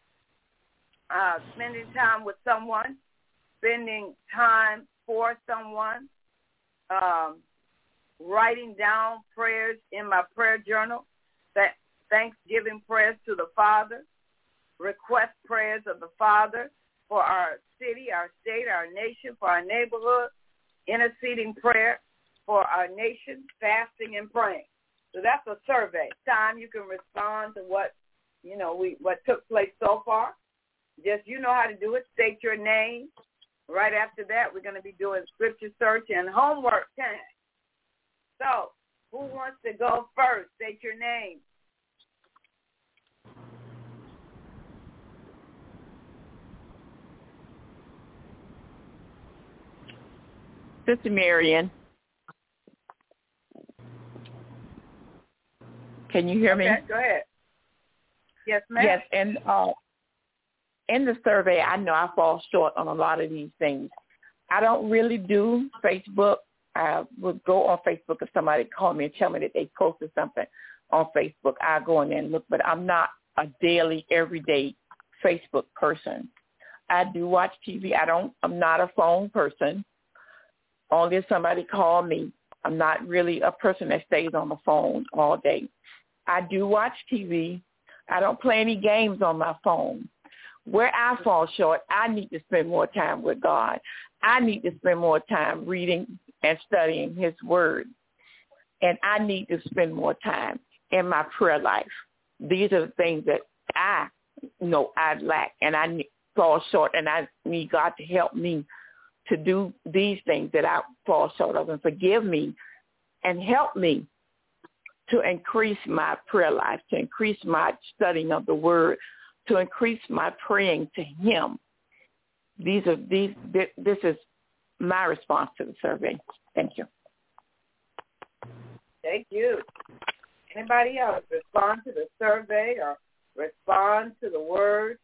uh, spending time with someone, spending time for someone, um, writing down prayers in my prayer journal, th- thanksgiving prayers to the Father, request prayers of the Father for our city, our state, our nation, for our neighborhood, interceding prayer for our nation, fasting and praying. So that's a survey. Time you can respond to what, you know, we what took place so far. Just you know how to do it. State your name. Right after that, we're going to be doing scripture search and homework time. So who wants to go first? State your name. Sister Marion. Can you hear okay, me? Go ahead. Yes, ma'am. Yes, and uh, in the survey, I know I fall short on a lot of these things. I don't really do Facebook. I would go on Facebook if somebody called me and tell me that they posted something on Facebook. I go in there and look, but I'm not a daily, everyday Facebook person. I do watch T V. I don't. I'm not a phone person. Only if somebody called me. I'm not really a person that stays on the phone all day. I do watch T V. I don't play any games on my phone. Where I fall short, I need to spend more time with God. I need to spend more time reading and studying his word. And I need to spend more time in my prayer life. These are the things that I know I lack, and I need, fall short, and I need God to help me to do these things that I fall short of, and forgive me and help me to increase my prayer life, to increase my studying of the word, to increase my praying to him. These are these. This is my response to the survey. Thank you. Thank you. Anybody else respond to the survey or respond to the word?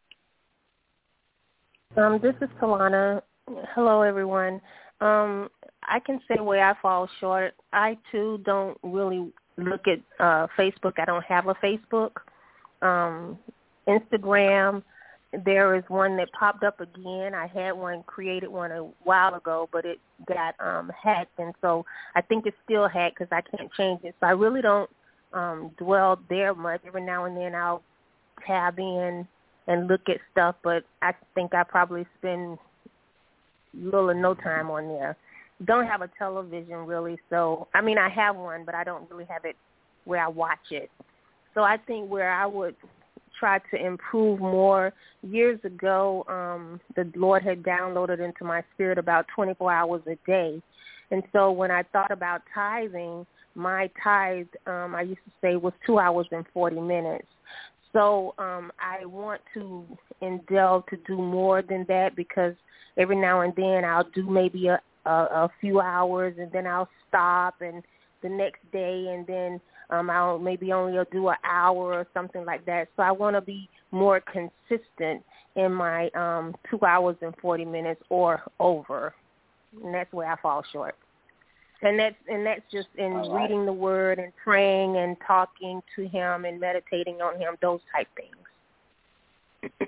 Um, this is Kalana. Hello, everyone. Um, I can say where I fall short. I, too, don't really look at uh, Facebook. I don't have a Facebook. Um, Instagram, there is one that popped up again. I had one, created one a while ago, but it got um, hacked, and so I think it's still hacked because I can't change it. So I really don't um, dwell there much. Every now and then I'll tab in and look at stuff, but I think I probably spend little or no time on there. Don't have a television really, so I mean I have one, but I don't really have it where I watch it. So I think where I would try to improve more, years ago, um, the Lord had downloaded into my spirit about twenty-four hours a day, and so when I thought about tithing, my tithe um, I used to say was two hours and forty minutes. So um, I want to endeavor to do more than that, because every now and then I'll do maybe a, a, a few hours, and then I'll stop, and the next day, and then um, I'll maybe only do an hour or something like that. So I want to be more consistent in my um, two hours and forty minutes or over, and that's where I fall short. And that's and that's just in right. reading the word and praying and talking to him and meditating on him, those type things.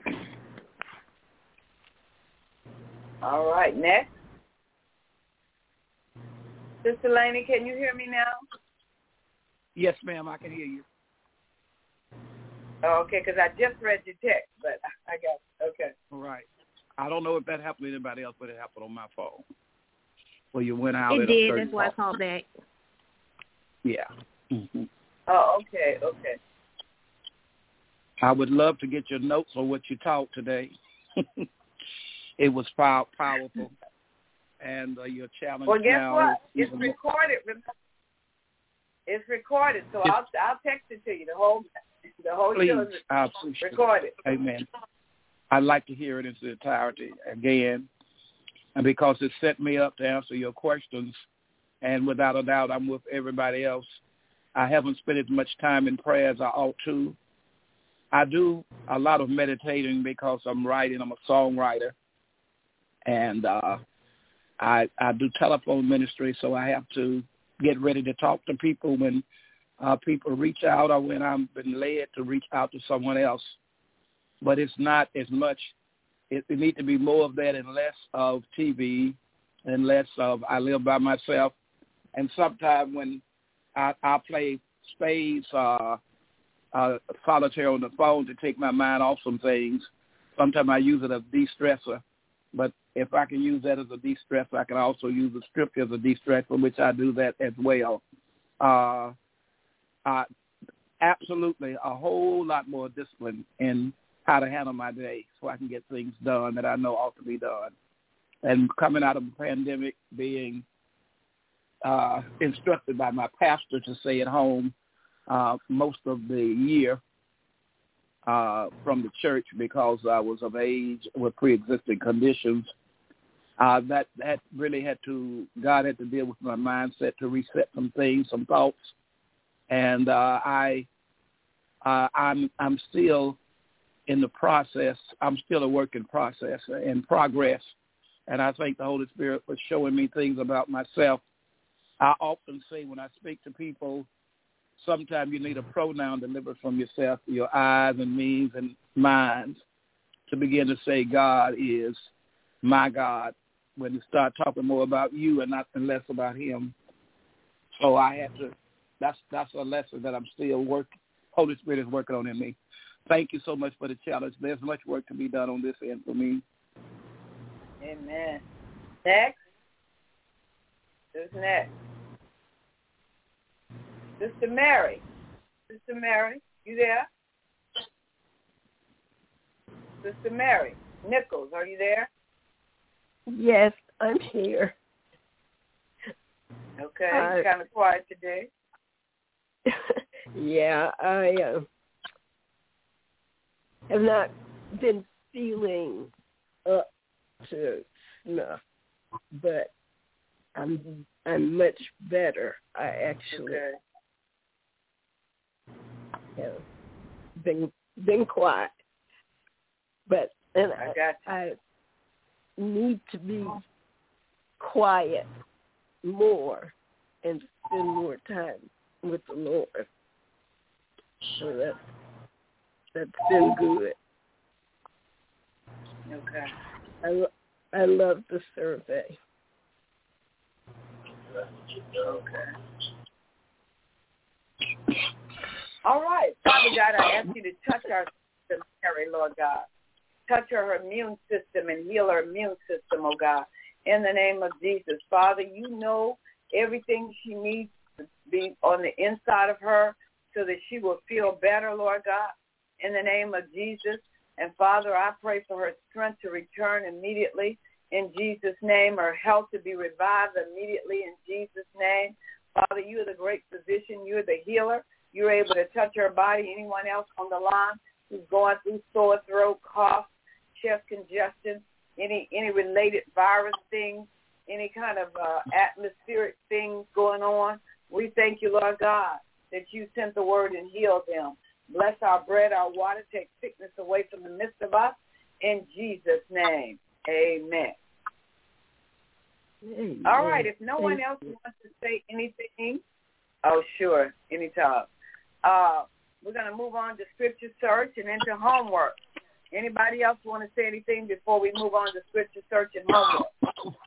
All right, next. Sister Laney, can you hear me now? Yes, ma'am, I can hear you. Oh, okay, because I just read your text, but I got it. Okay. All right. I don't know if that happened to anybody else, but it happened on my phone. Well, you went out. It did. That's why I called back. Yeah. Mm-hmm. Oh, okay, okay. I would love to get your notes on what you taught today. It was pow- powerful, and uh, your challenge. Well, guess now what? is It's recorded. It's recorded, so it's, I'll I'll text it to you. The whole the whole please, show is I appreciate recorded. It. Amen. I'd like to hear it in its entirety again. And because it set me up to answer your questions, and without a doubt, I'm with everybody else. I haven't spent as much time in prayer as I ought to. I do a lot of meditating because I'm writing. I'm a songwriter. And uh, I, I do telephone ministry, so I have to get ready to talk to people when uh, people reach out or when I've been led to reach out to someone else. But it's not as much. It, it needs to be more of that and less of T V and less of I live by myself. And sometimes when I, I play spades, uh, uh, solitaire on the phone to take my mind off some things, sometimes I use it as a de-stressor. But if I can use that as a de-stressor, I can also use the scripture as a de-stressor, which I do that as well. Uh, uh, absolutely a whole lot more discipline in how to handle my day so I can get things done that I know ought to be done. And coming out of the pandemic, being uh, instructed by my pastor to stay at home uh, most of the year uh, from the church because I was of age with pre-existing conditions, uh, that that really had to, God had to deal with my mindset to reset some things, some thoughts. And uh, I, uh, I'm I'm still in the process. I'm still a work in process, in progress. And I thank the Holy Spirit for showing me things about myself. I often say when I speak to people, sometimes you need a pronoun delivered from yourself, your eyes and me's and minds, to begin to say God is my God when you start talking more about you and not and less about him. So I had to, that's that's a lesson that I'm still working, Holy Spirit is working on in me. Thank you so much for the challenge. There's much work to be done on this end for me. Amen. Next. Who's next? Sister Mary. Sister Mary, you there? Sister Mary Nichols, are you there? Yes, I'm here. Okay, uh, kind of quiet today. Yeah, I uh, have not been feeling up to snuff, but I'm I'm much better. I actually okay. have been been quiet, but and I, I, got I need to be quiet more and spend more time with the Lord. So that that's been good. Okay. I, lo- I love the survey. Okay. All right. Father God, I ask you to touch our sister Mary, Lord God. Touch her, her immune system and heal her immune system, oh God. In the name of Jesus. Father, you know everything she needs to be on the inside of her so that she will feel better, Lord God. In the name of Jesus. And Father, I pray for her strength to return immediately in Jesus' name, her health to be revived immediately in Jesus' name. Father, you are the great physician. You are the healer. You're able to touch her body. Anyone else on the line who's going through sore throat, cough, chest congestion, any any related virus things, any kind of uh, atmospheric things going on, we thank you, Lord God, that you sent the word and healed them. Bless our bread, our water, take sickness away from the midst of us. In Jesus' name, amen. Amen. All right, if no one else wants to say anything, oh, sure, anytime. Uh, we're going to move on to scripture search and into homework. Anybody else want to say anything before we move on to scripture search and homework?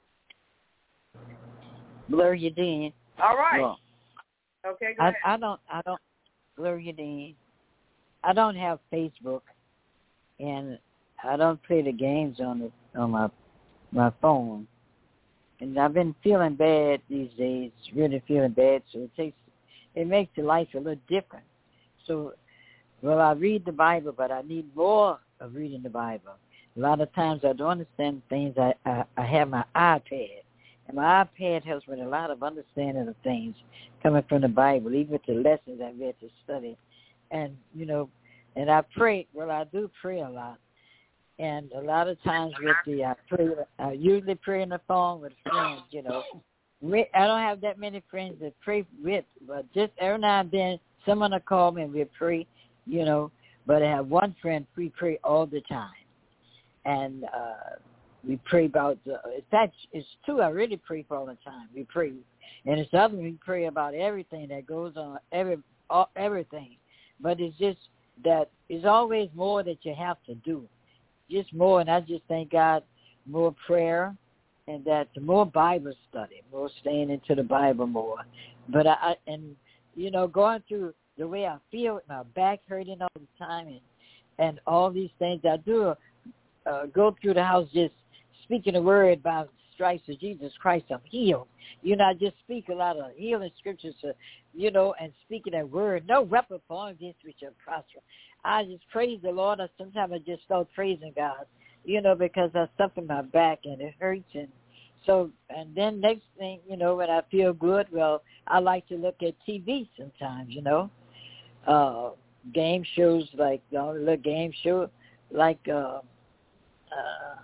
Gloria Dean. All right. Well, okay, go I, ahead. I don't, I don't, Gloria Dean. I don't have Facebook, and I don't play the games on the on my my phone. And I've been feeling bad these days, really feeling bad. So it takes, it makes your life a little different. So, well, I read the Bible, but I need more of reading the Bible. A lot of times I don't understand things. I, I, I have my iPad, and my iPad helps with a lot of understanding of things coming from the Bible, even with the lessons I read to study. And, you know, and I pray, well, I do pray a lot. And a lot of times with the, I pray, I usually pray on the phone with friends, you know. I don't have that many friends to pray with, but just every now and then someone will call me and we'll pray, you know. But I have one friend, we pray all the time. And uh, we pray about, the, in fact, it's two I really pray for all the time. We pray. And it's other we pray about everything that goes on, every all, everything. But it's just that it's always more that you have to do. Just more, and I just thank God, more prayer, and that more Bible study, more staying into the Bible more. But I, I and you know, going through the way I feel with my back hurting all the time, and and all these things I do, uh, go through the house just speaking a word by stripes of Jesus Christ, I'm healed. You know, I just speak a lot of healing scriptures, to, you know, and speaking that word. No weapon formed against me shall prosper. I just praise the Lord. Or sometimes I just start praising God, you know, because I suffer my back and it hurts. And so, and then next thing, you know, when I feel good, well, I like to look at T V sometimes, you know, uh, game shows like, the only little game show like, uh, uh,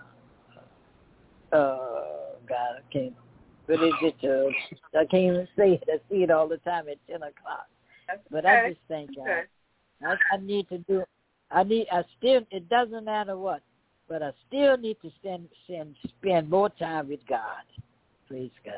uh, God, I can't, what is it? Uh, I can't even say it. I see it all the time at ten o'clock. That's but okay. I just thank God. Okay. I, I need to do, I need, I still, it doesn't matter what, but I still need to spend, spend, spend more time with God. Praise God.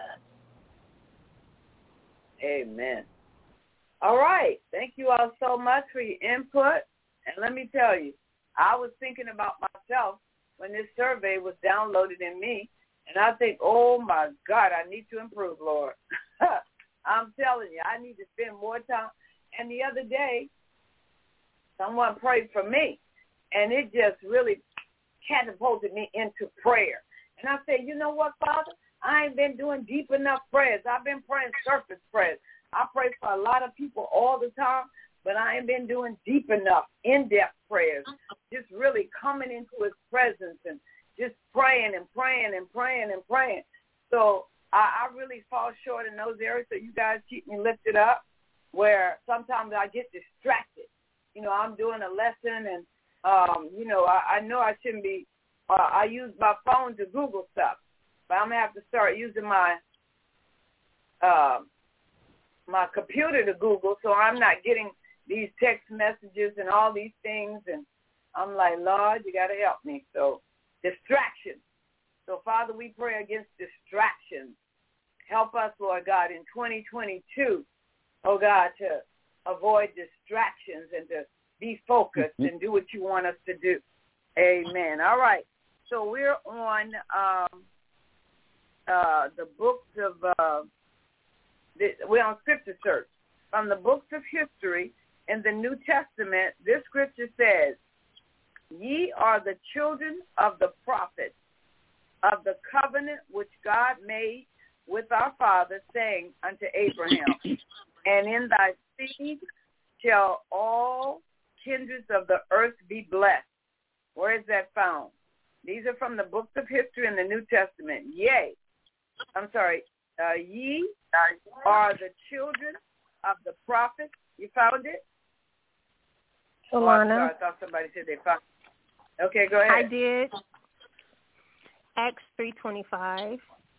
Amen. All right. Thank you all so much for your input. And let me tell you, I was thinking about myself when this survey was downloaded in me, and I think, oh, my God, I need to improve, Lord. I'm telling you, I need to spend more time. And the other day, someone prayed for me, and it just really catapulted me into prayer. And I said, you know what, Father? I ain't been doing deep enough prayers. I've been praying surface prayers. I pray for a lot of people all the time, but I ain't been doing deep enough, in-depth prayers, just really coming into his presence and just praying and praying and praying and praying. So I, I really fall short in those areas, so you guys keep me lifted up, where sometimes I get distracted. You know, I'm doing a lesson, and, um, you know, I, I know I shouldn't be, uh, I use my phone to Google stuff, but I'm going to have to start using my uh, my computer to Google, so I'm not getting these text messages and all these things, and I'm like, Lord, you got to help me. So distractions. So, Father, we pray against distractions. Help us, Lord God, in twenty twenty-two, oh God, to avoid distractions and to be focused and do what you want us to do. Amen. All right. So we're on um, uh, the books of, uh, the, we're on Scripture Search. From the books of history in the New Testament, this scripture says, ye are the children of the prophets of the covenant which God made with our fathers, saying unto Abraham, and in thy seed shall all kindreds of the earth be blessed. Where is that found? These are from the books of history in the New Testament. Yea, I'm sorry, uh, ye are the children of the prophets. You found it? Alana. Oh, I'm sorry, I thought somebody said they found it. Okay, go ahead. I did. Acts three twenty-five.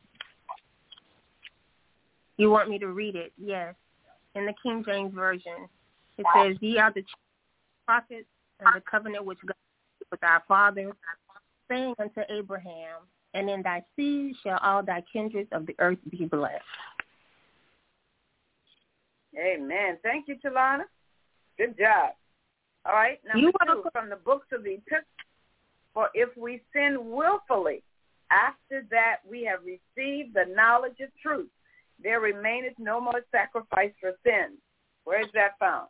You want me to read it? Yes. In the King James Version, it says, ye are the prophets and the covenant which God made with our fathers, saying unto Abraham, and in thy seed shall all thy kindreds of the earth be blessed. Amen. Thank you, Talana. Good job. All right, number two, from the books of the epistles, for if we sin willfully, after that we have received the knowledge of truth, there remaineth no more sacrifice for sins. Where is that found?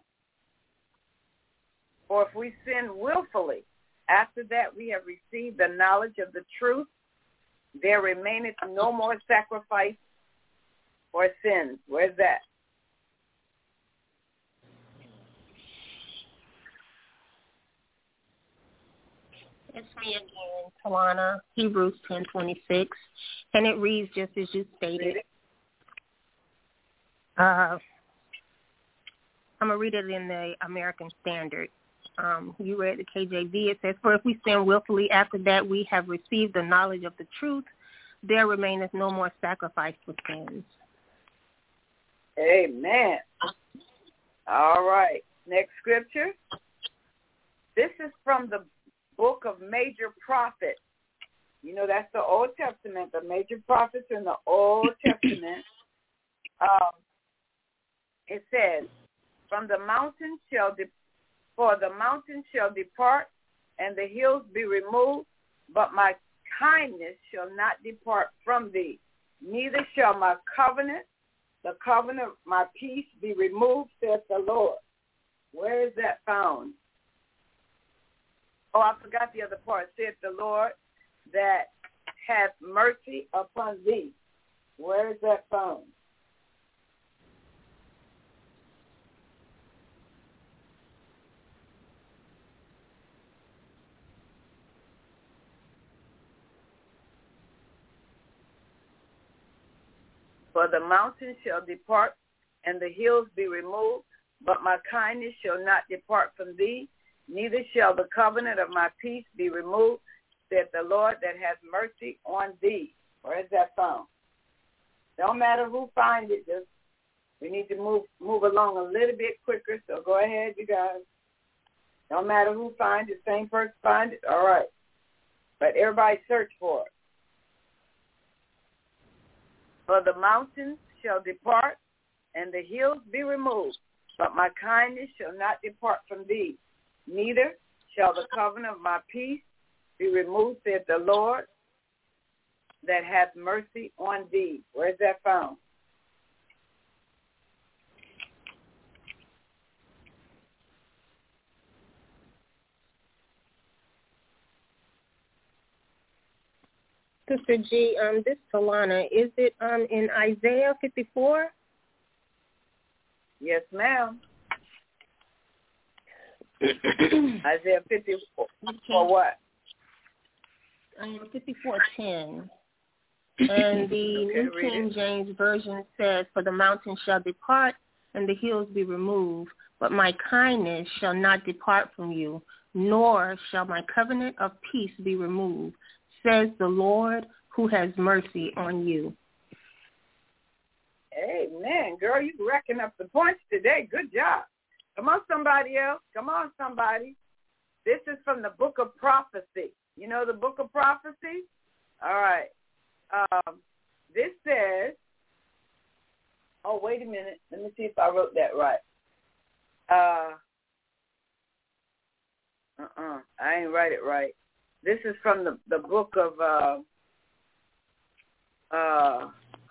For if we sin willfully, after that we have received the knowledge of the truth, there remaineth no more sacrifice for sins. Where is that? It's me again, Talana, Hebrews ten twenty-six, and it reads just as you stated. Uh, I'm going to read it in the American Standard. Um, you read the K J V. It says, for if we sin willfully, after that we have received the knowledge of the truth, there remaineth no more sacrifice for sins. Amen. All right. Next scripture. This is from the book of major prophets. You know, that's the Old Testament, the major prophets in the Old Testament. Um, it says, from the mountain shall de- for the mountain shall depart and the hills be removed, but my kindness shall not depart from thee. Neither shall my covenant, the covenant, my peace be removed, saith the Lord. Where is that found? Oh, I forgot the other part. Saith the Lord, that hath mercy upon thee. Where is that found? For the mountains shall depart, and the hills be removed, but my kindness shall not depart from thee, neither shall the covenant of my peace be removed, saith the Lord that hath mercy on thee. Where is that found? Don't matter who finds it, just we need to move move along a little bit quicker, so go ahead, you guys. Don't matter who finds it, same person finds it, all right. But everybody search for it. For the mountains shall depart, and the hills be removed, but my kindness shall not depart from thee, neither shall the covenant of my peace be removed, saith the Lord that hath mercy on thee. Where is that found? Sister G, um, this is Solana. Is it um in Isaiah fifty-four? Yes, ma'am. Isaiah fifty-four. For what? Um, fifty-four ten. And the okay, New King James Version says, for the mountains shall depart and the hills be removed, but my kindness shall not depart from you, nor shall my covenant of peace be removed, says the Lord who has mercy on you. Amen, girl. You racking up the points today. Good job. Come on, somebody else. Come on, somebody. This is from the book of prophecy. You know the book of prophecy? All right. Um, this says, oh, wait a minute. Let me see if I wrote that right. Uh, uh-uh. I ain't write it right. This is from the, the book of uh, uh,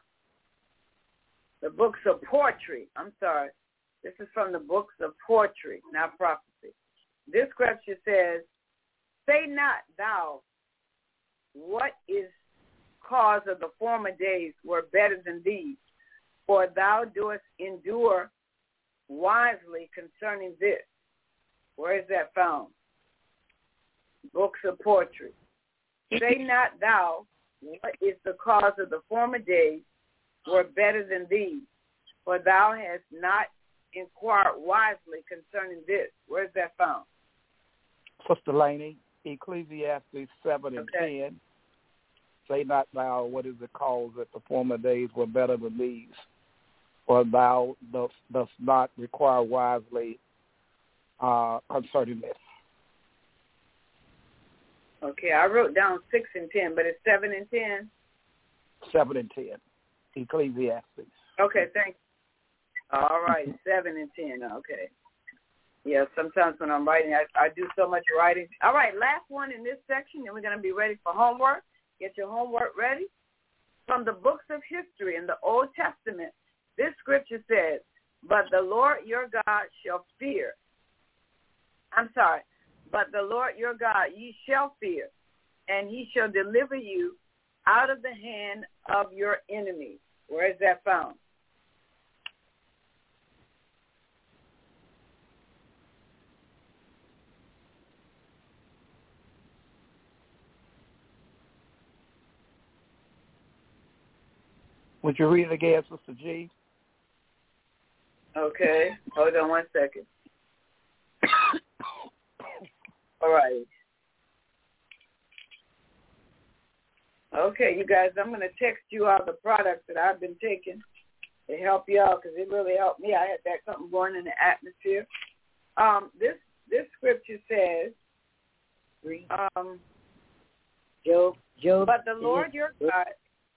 the books of poetry. I'm sorry. This is from the books of poetry, not prophecy. This scripture says, say not thou, what is cause of the former days were better than these, for thou doest endure wisely concerning this. Where is that found? Books of poetry. Say not thou, what is the cause of the former days were better than these, for thou hast not inquired wisely concerning this. Where is that found? Sister Laney, Ecclesiastes seven and okay. ten. Say not thou, what is the cause that the former days were better than these, for thou dost, dost not require wisely uh, concerning this. Okay, I wrote down six and ten, but it's seven and ten. Seven and ten, Ecclesiastes. Okay, thanks. All right, seven and ten. Okay. Yeah, sometimes when I'm writing, I, I do so much writing. All right, last one in this section, and we're going to be ready for homework. Get your homework ready. From the books of history in the Old Testament, this scripture says, but the Lord your God shall fear. I'm sorry. But the Lord your God ye shall fear, and he shall deliver you out of the hand of your enemies. Where is that found? Would you read it again, Sister G? Okay. Hold on one second. All right. Okay, you guys, I'm going to text you all the products that I've been taking to help you out because it really helped me. I had that something going in the atmosphere. Um, this this scripture says, um, Job, Job. but the Lord your God.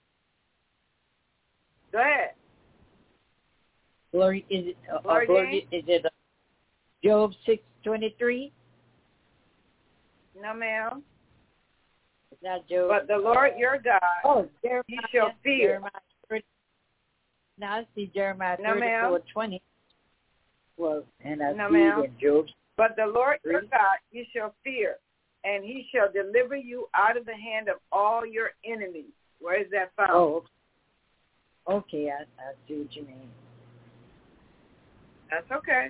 Go ahead. Glory, is it? Uh, Glory glory, is it uh, Job six twenty three? No, ma'am. It's not Job. But the Lord your God, oh, Jeremiah, you shall fear. Jeremiah thirty, now I see Jeremiah no, thirty-four twenty. Well, and I no, see ma'am. in Job. But the Lord your God you shall fear, and he shall deliver you out of the hand of all your enemies. Where is that found? Oh, okay. I, I see what you mean. That's okay.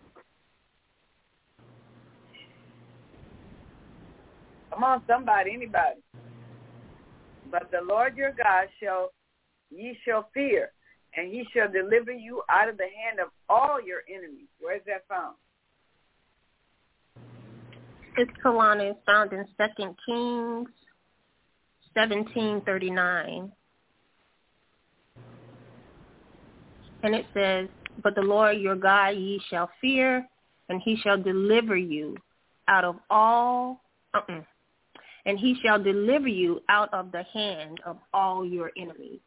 Come on, somebody, anybody. But the Lord your God shall, ye shall fear, and he shall deliver you out of the hand of all your enemies. Where is that found? This Kalana is found in Second Kings seventeen thirty-nine. And it says, but the Lord your God ye shall fear, and he shall deliver you out of all, uh-uh, and he shall deliver you out of the hand of all your enemies.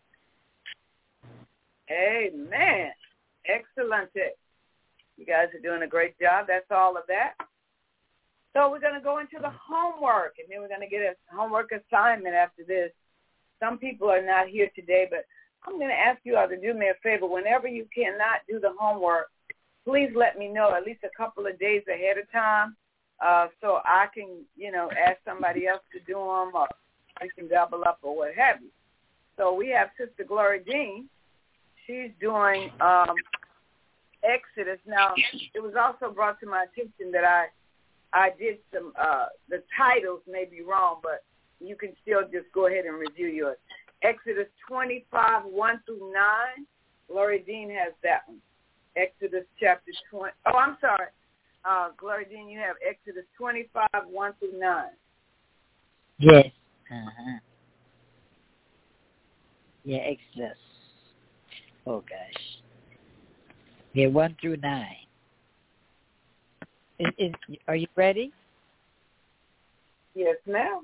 Amen. Excellent. You guys are doing a great job. That's all of that. So we're going to go into the homework, and then we're going to get a homework assignment after this. Some people are not here today, but I'm going to ask you all to do me a favor. Whenever you cannot do the homework, please let me know at least a couple of days ahead of time uh, so I can, you know, ask somebody else to do them, or we can double up or what have you. So we have Sister Gloria Jean. She's doing um, Exodus. Now, it was also brought to my attention that I I did some, uh, the titles may be wrong, but you can still just go ahead and review yours. Exodus twenty-five, one through nine. Gloria Jean has that one. Exodus chapter twenty. Oh, I'm sorry. Uh, Gloria Jean, you have Exodus twenty-five, one through nine. Yes. Uh-huh. Yeah, Exodus. Oh, gosh. Yeah, one through nine. Is, is, are you ready? Yes, ma'am.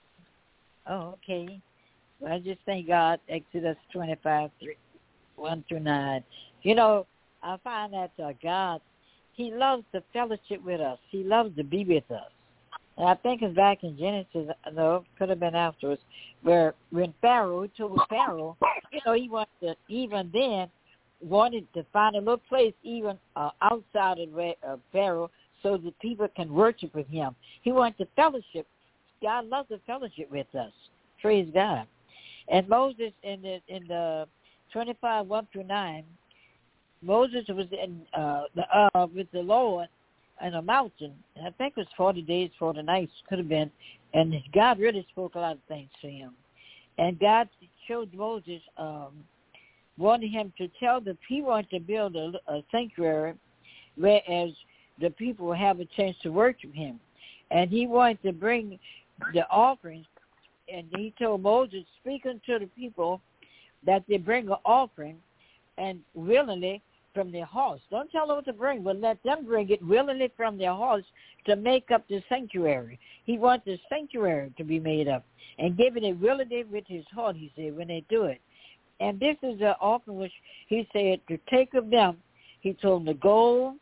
Oh, okay. Well, I just thank God, Exodus twenty-five, one through nine. You know, I find that uh, God, he loves the fellowship with us. He loves to be with us. And I think it's back in Genesis, no, it could have been afterwards, where when Pharaoh told Pharaoh, you know, he wanted to, even then, wanted to find a little place even uh, outside of uh, Pharaoh, so that people can worship with him. He wants to fellowship. God loves the fellowship with us. Praise God. And Moses in the in the twenty-five, one through nine, Moses was in uh, the, uh, with the Lord on a mountain. And I think it was forty days, forty nights, could have been. And God really spoke a lot of things to him. And God showed Moses, um, wanted him to tell the people, he wanted to build a, a sanctuary, whereas the people will have a chance to worship him. And he wanted to bring the offerings, and he told Moses, speak unto the people that they bring an offering, and willingly from their hearts. Don't tell them what to bring, but let them bring it willingly from their hearts to make up the sanctuary. He wants the sanctuary to be made up, and giving it willingly with his heart, he said, when they do it. And this is the offering which he said to take of them. He told them the gold,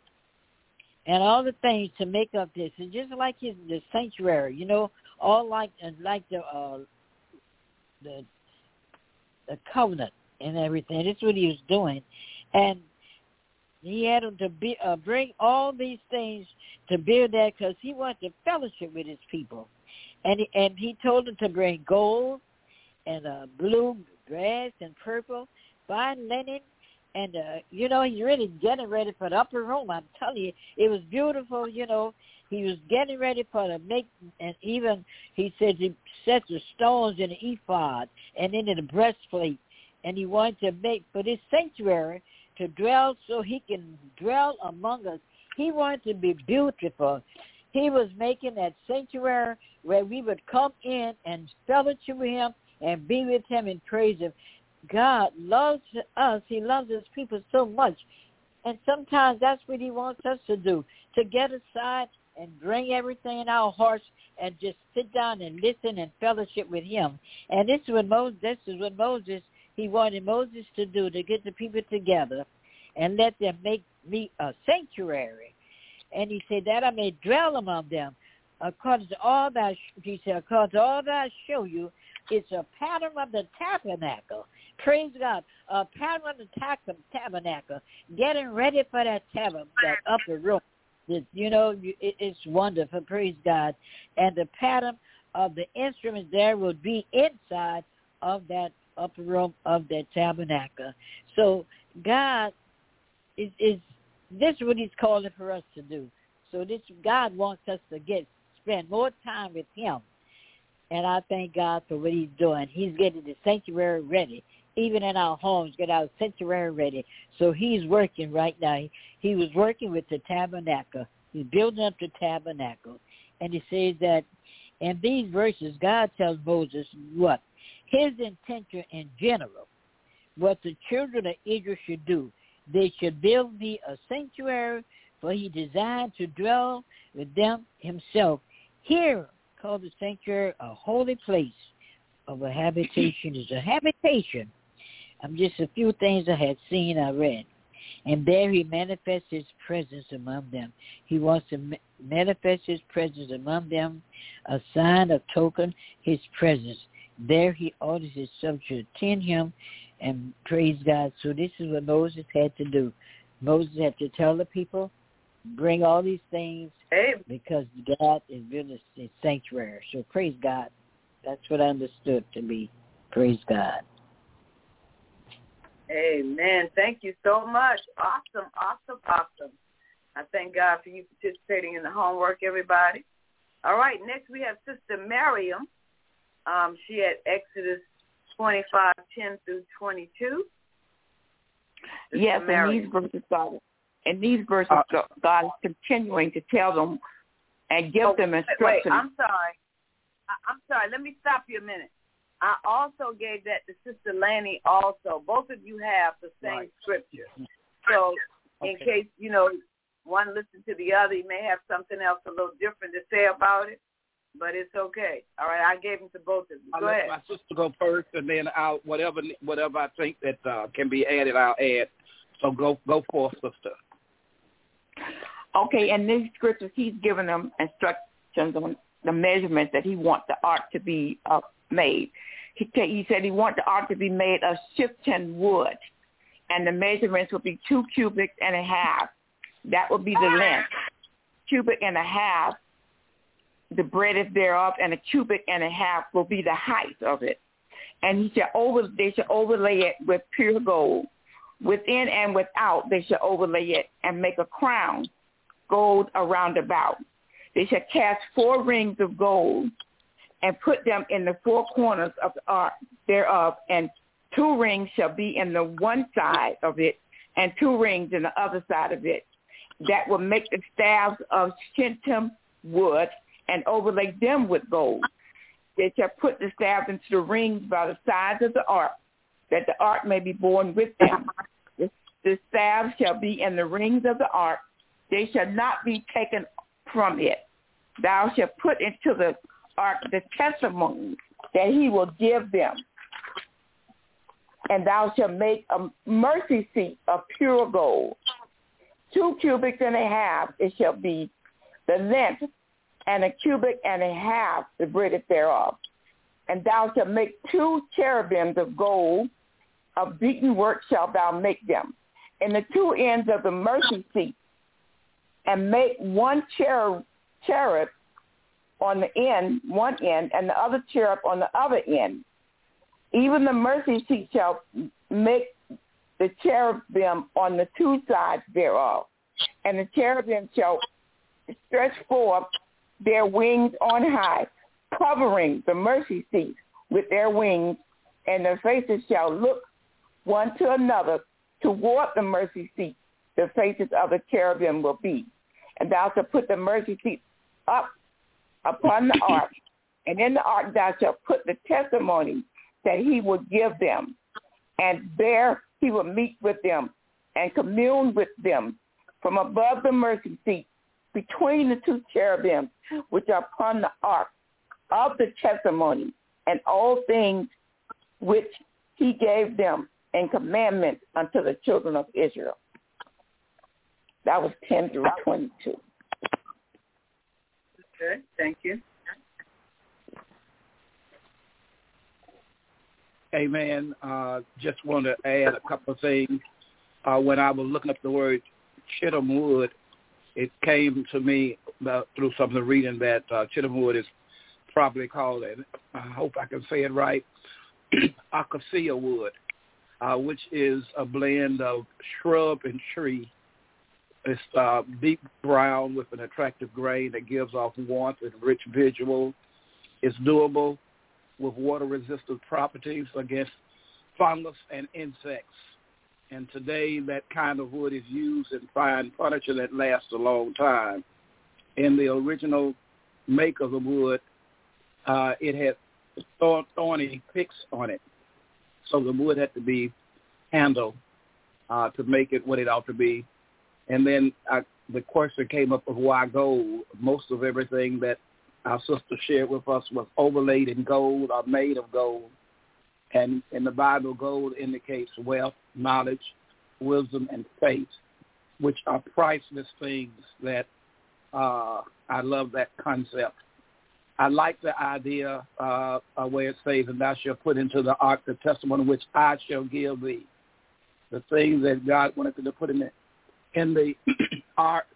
and all the things to make up this. It's just like his, the sanctuary, you know, all like like the uh, the the covenant and everything. That's what he was doing, and he had them to be uh, bring all these things to bear that because he wanted to fellowship with his people, and he, and he told them to bring gold and uh, blue grass and purple, fine linen. And, uh, you know, he's really getting ready for the upper room. I'm telling you, it was beautiful, you know. He was getting ready for the make, and even he said he set the stones in the ephod and into the breastplate. And he wanted to make for this sanctuary to dwell so he can dwell among us. He wanted to be beautiful. He was making that sanctuary where we would come in and fellowship with him and be with him and praise him. God loves us. He loves his people so much. And sometimes that's what he wants us to do, to get aside and bring everything in our hearts and just sit down and listen and fellowship with him. And this is what Moses, this is what Moses, he wanted Moses to do, to get the people together and let them make me a sanctuary. And he said that I may dwell among them. According to all that, he said, according to all that I show you, it's a pattern of the tabernacle. Praise God. A pattern of the tabernacle. Getting ready for that tabernacle, that upper room. It, you know, it, it's wonderful. Praise God. And the pattern of the instruments there will be inside of that upper room of that tabernacle. So God is, is this is what he's calling for us to do. So this God wants us to get spend more time with him. And I thank God for what he's doing. He's getting the sanctuary ready. Even in our homes, get our sanctuary ready. So he's working right now. He, he was working with the tabernacle. He's building up the tabernacle. And he says that in these verses, God tells Moses what? His intention in general, what the children of Israel should do. They should build me a sanctuary, for he designed to dwell with them himself. Here, called the sanctuary a holy place of a habitation. Is a habitation. I'm just a few things I had seen, I read. And there he manifests his presence among them. He wants to ma- manifest his presence among them, a sign, a token, his presence. There he orders his subjects to attend him and praise God. So this is what Moses had to do. Moses had to tell the people, bring all these things because God is building his sanctuary. So praise God. That's what I understood to be. Praise God. Amen. Thank you so much. Awesome, awesome, awesome. I thank God for you participating in the homework, everybody. All right, next we have Sister Miriam. Um, she had Exodus twenty-five, ten through twenty-two. Sister yes, Miriam. and these verses, God, in these verses, uh, God is continuing to tell them and give oh, them instructions. Wait, I'm sorry. I, I'm sorry. Let me stop you a minute. I also gave that to Sister Lanny also. Both of you have the same right. scripture. So okay. in case, you know, one listens to the other, you may have something else a little different to say about it, but it's okay. All right, I gave them to both of you. Go I'll ahead. let my sister go first, and then I'll, whatever whatever I think that uh, can be added, I'll add. So go, go forth, sister. Okay, in these scriptures, he's given them instructions on the measurements that he wants the ark to be uh, made. He, t- he said he wants the ark to be made of shittim wood, and the measurements will be two cubits and a half. That will be the length. Cubit and a half, the breadth thereof, and a cubit and a half will be the height of it. And he shall over, they shall overlay it with pure gold. Within and without, they shall overlay it and make a crown, gold around about. They shall cast four rings of gold and put them in the four corners of the ark thereof, and two rings shall be in the one side of it, and two rings in the other side of it. That will make the staves of shittim wood and overlay them with gold. They shall put the staves into the rings by the sides of the ark, that the ark may be borne with them. The, the staves shall be in the rings of the ark. They shall not be taken from it. Thou shalt put into the ark the testimony that he will give them. And thou shalt make a mercy seat of pure gold. Two cubits and a half it shall be the length, and a cubit and a half the breadth thereof. And thou shalt make two cherubims of gold, of beaten work shalt thou make them, in the two ends of the mercy seat, and make one cherub, cherub on the end, one end, and the other cherub on the other end. Even the mercy seat shall make the cherubim on the two sides thereof, and the cherubim shall stretch forth their wings on high, covering the mercy seat with their wings, and their faces shall look one to another toward the mercy seat. The faces of the cherubim will be. And thou shalt put the mercy seat up upon the ark, and in the ark thou shalt put the testimony that he will give them, and there he will meet with them and commune with them from above the mercy seat between the two cherubim which are upon the ark of the testimony, and all things which he gave them in commandment unto the children of Israel. That was ten through twenty-two. Okay, thank you. Amen. Uh, just want to add a couple of things. Uh, when I was looking up the word shittim wood, it came to me about, through some of the reading that uh, Chittenden wood is properly called, and I hope I can say it right, acacia wood, uh, which is a blend of shrub and tree. It's uh, deep brown with an attractive grain that gives off warmth and rich visual. It's durable with water-resistant properties against fungus and insects. And today, that kind of wood is used in fine furniture that lasts a long time. In the original make of the wood, uh, it had thorny picks on it. So the wood had to be handled uh, to make it what it ought to be. And then I, the question came up of why gold. Most of everything that our sister shared with us was overlaid in gold or made of gold. And in the Bible, gold indicates wealth, knowledge, wisdom, and faith, which are priceless things that uh, I love that concept. I like the idea uh, uh, where it says, and thou shalt put into the ark the testimony which I shall give thee. The things that God wanted to put in the, in the ark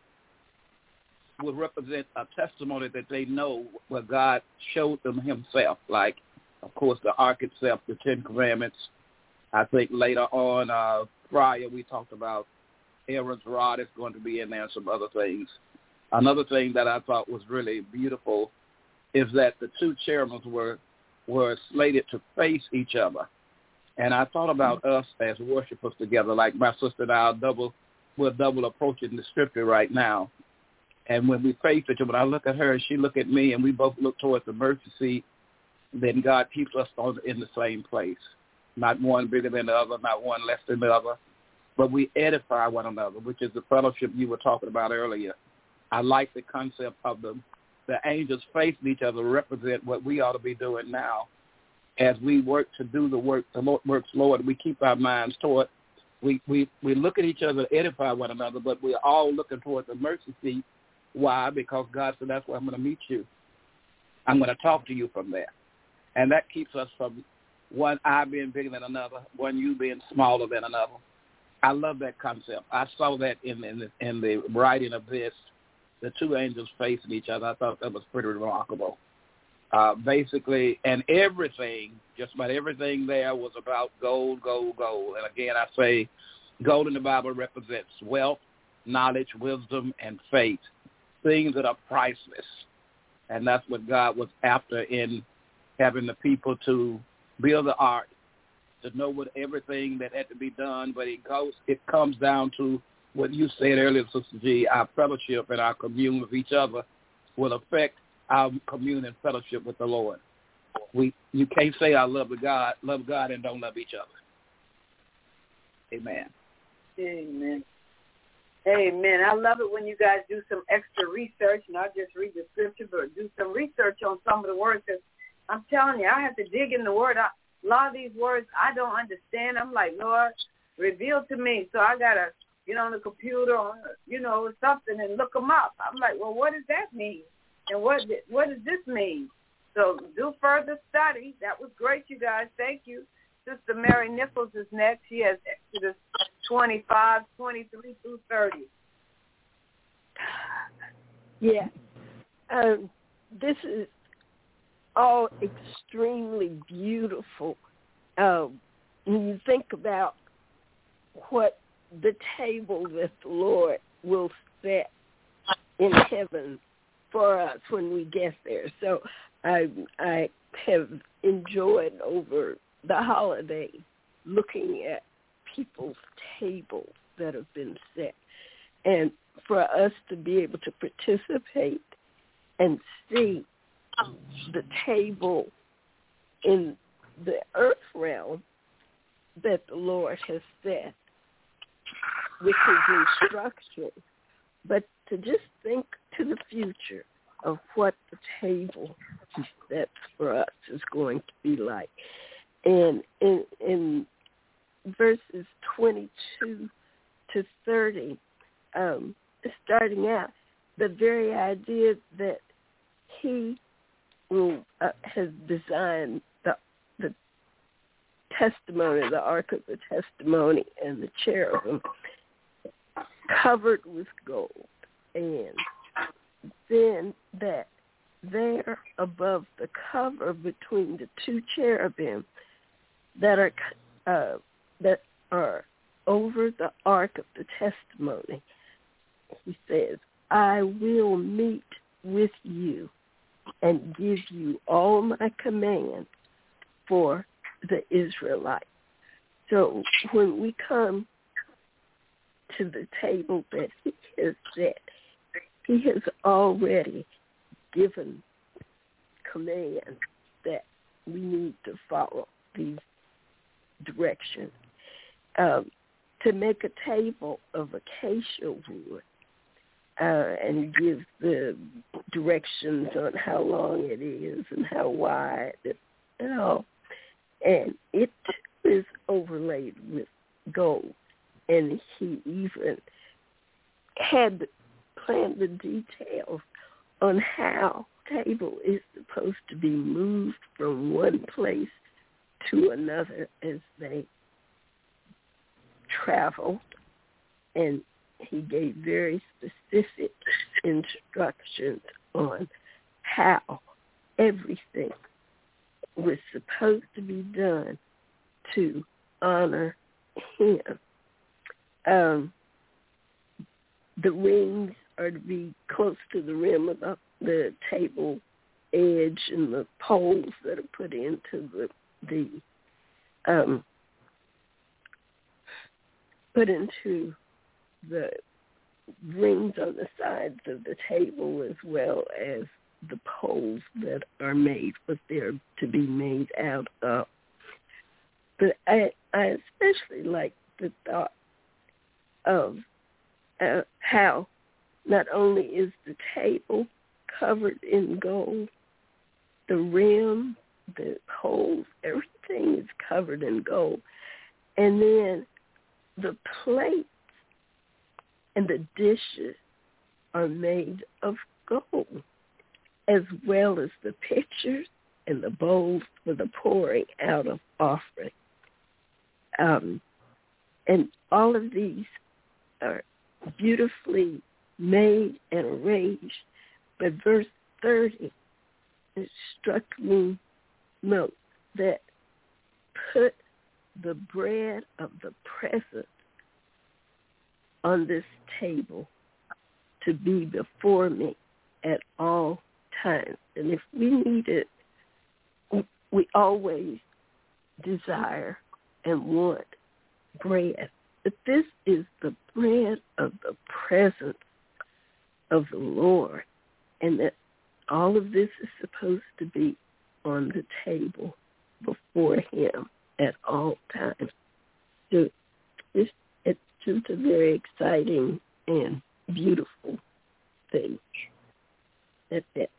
would represent a testimony that they know where God showed them himself, like, of course, the ark itself, the Ten Commandments. I think later on, uh, prior, we talked about Aaron's rod is going to be in there and some other things. Another thing that I thought was really beautiful is that the two cherubims were were slated to face each other. And I thought about us as worshipers together, like my sister and I are double, we're double approaching the scripture right now. And when we face each other, when I look at her and she look at me and we both look towards the mercy seat, then God keeps us on, in the same place. Not one bigger than the other, not one less than the other, but we edify one another, which is the fellowship you were talking about earlier. I like the concept of the, the angels facing each other represent what we ought to be doing now. As we work to do the work, the Lord works, Lord, we keep our minds toward, we, we, we look at each other, edify one another, but we're all looking toward the mercy seat. Why? Because God said, that's where I'm going to meet you. I'm going to talk to you from there. And that keeps us from one I being bigger than another, one you being smaller than another. I love that concept. I saw that in, in, the, in the writing of this, the two angels facing each other. I thought that was pretty remarkable. Uh, basically, and everything, just about everything there was about gold, gold, gold. And again, I say gold in the Bible represents wealth, knowledge, wisdom, and faith, things that are priceless. And that's what God was after in having the people to build the ark, to know what everything that had to be done. But it goes, it comes down to what you said earlier, Sister G, our fellowship and our commune with each other will affect our commune and fellowship with the Lord. We, you can't say I love God, love God and don't love each other. Amen. Amen. Amen. I love it when you guys do some extra research, not just read the scripture, but do some research on some of the words. Because I'm telling you, I have to dig in the word. I, a lot of these words I don't understand. I'm like, Lord, reveal to me. So I got to get on the computer, or, you know, something and look them up. I'm like, well, what does that mean? And what what does this mean? So do further study. That was great, you guys. Thank you. Sister Mary Nichols is next. She has Exodus twenty-five, twenty-three through thirty. Yeah. Um, this is all extremely beautiful. Um, when you think about what the table that the Lord will set in heaven for us when we get there. So I I have enjoyed over the holiday looking at people's tables that have been set. And for us to be able to participate and see the table in the earth realm that the Lord has set with his instruction, but to just think to the future of what the table he sets for us is going to be like. And in, in verses twenty-two to thirty, um, starting out, the very idea that he will, uh, has designed the, the testimony, the Ark of the Testimony, and the cherubim covered with gold. And then that there above the cover between the two cherubim that are uh, that are over the ark of the testimony, he says, I will meet with you and give you all my commands for the Israelites. So when we come to the table that he has set, he has already given commands that we need to follow these directions. Um, to make a table of acacia wood uh, and give the directions on how long it is and how wide and all. And it is overlaid with gold. And he even had planned the details on how the table is supposed to be moved from one place to another as they traveled. And he gave very specific instructions on how everything was supposed to be done to honor him. Um, the rings are to be close to the rim of the, the table edge, and the poles that are put into the the um, put into the rings on the sides of the table, as well as the poles that are made, what they're to be made out of. But I, I especially like the thought of uh, how not only is the table covered in gold, the rim, the poles, everything is covered in gold. And then the plates and the dishes are made of gold, as well as the pitchers and the bowls for the pouring out of offering. Um, and all of these are beautifully made and arranged. But verse thirty, it struck me note that put the bread of the presence on this table to be before me at all times. And if we need it, we always desire and want bread. But this is the bread of the presence of the Lord, and that all of this is supposed to be on the table before him at all times. So it's, it's just a very exciting and beautiful thing. That's it.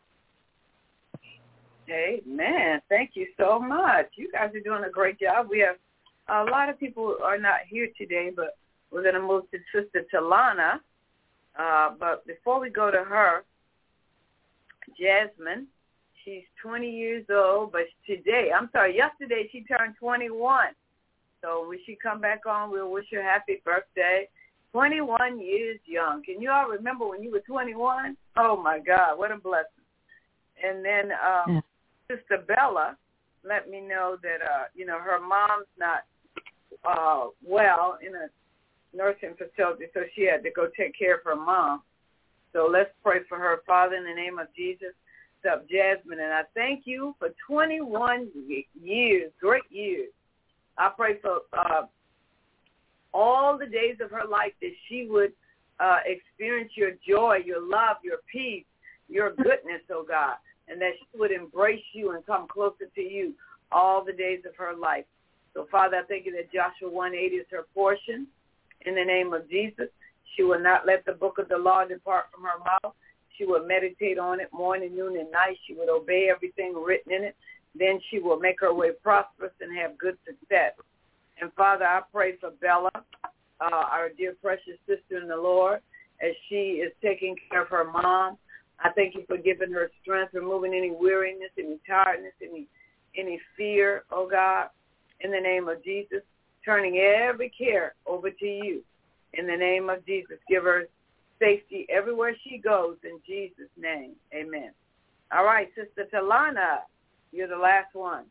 Amen. Thank you so much. You guys are doing a great job. We have a lot of people are not here today, but we're going to move to Sister Talana. Uh, but before we go to her, Jasmine, she's twenty years old, but today, I'm sorry, yesterday she turned twenty-one. So when she come back on, we'll wish her happy birthday. twenty-one years young. Can you all remember when you were twenty-one? Oh, my God, what a blessing. And then um, yeah. Sister Bella let me know that, uh, you know, her mom's not uh, well in a nursing facility, so she had to go take care of her mom. So let's pray for her. Father, in the name of Jesus, up Jasmine, and I thank you for twenty-one years, great years. I pray for uh, all the days of her life that she would uh, experience your joy, your love, your peace, your goodness, oh God, and that she would embrace you and come closer to you all the days of her life. So, Father, I thank you that Joshua one eight is her portion. In the name of Jesus, she will not let the book of the law depart from her mouth. She will meditate on it morning, noon, and night. She would obey everything written in it. Then she will make her way prosperous and have good success. And, Father, I pray for Bella, uh, our dear precious sister in the Lord, as she is taking care of her mom. I thank you for giving her strength, removing any weariness, any tiredness, any any fear, oh God, in the name of Jesus, turning every care over to you. In the name of Jesus, give her safety everywhere she goes in Jesus' name. Amen. All right, Sister Talana, you're the last one.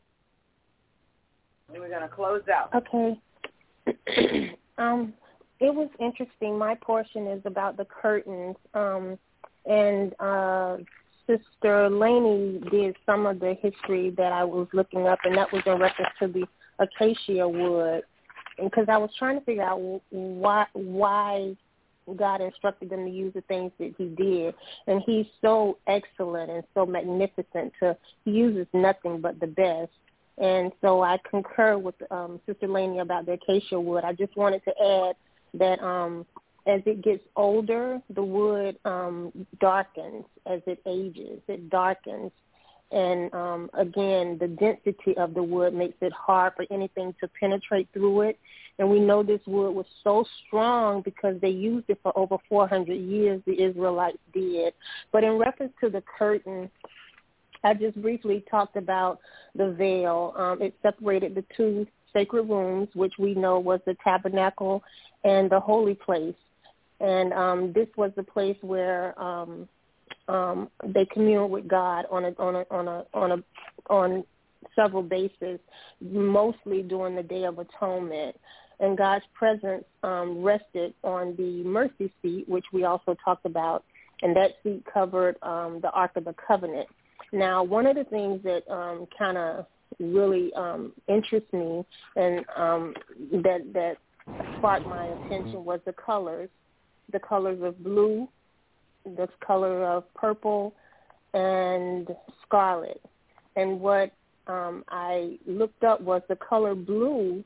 And we're going to close out. Okay. um, it was interesting. My portion is about the curtains. Um, and uh, Sister Laney did some of the history that I was looking up, and that was in reference to the acacia wood. Because I was trying to figure out why why God instructed them to use the things that he did. And he's so excellent and so magnificent. To He uses nothing but the best. And so I concur with um, Sister Laney about the acacia wood. I just wanted to add that um, as it gets older, the wood um, darkens as it ages. It darkens. And, um, again, the density of the wood makes it hard for anything to penetrate through it. And we know this wood was so strong because they used it for over four hundred years, the Israelites did. But in reference to the curtain, I just briefly talked about the veil. Um, it separated the two sacred rooms, which we know was the tabernacle and the holy place. And um, this was the place where um, um, they communed with God on a on a on a on a on several bases, mostly during the Day of Atonement. And God's presence um, rested on the mercy seat, which we also talked about, and that seat covered um, the Ark of the Covenant. Now, one of the things that um, kind of really um, interests me and um, that that sparked my attention was the colors, the colors of blue, the color of purple, and scarlet. And what um, I looked up was the color blue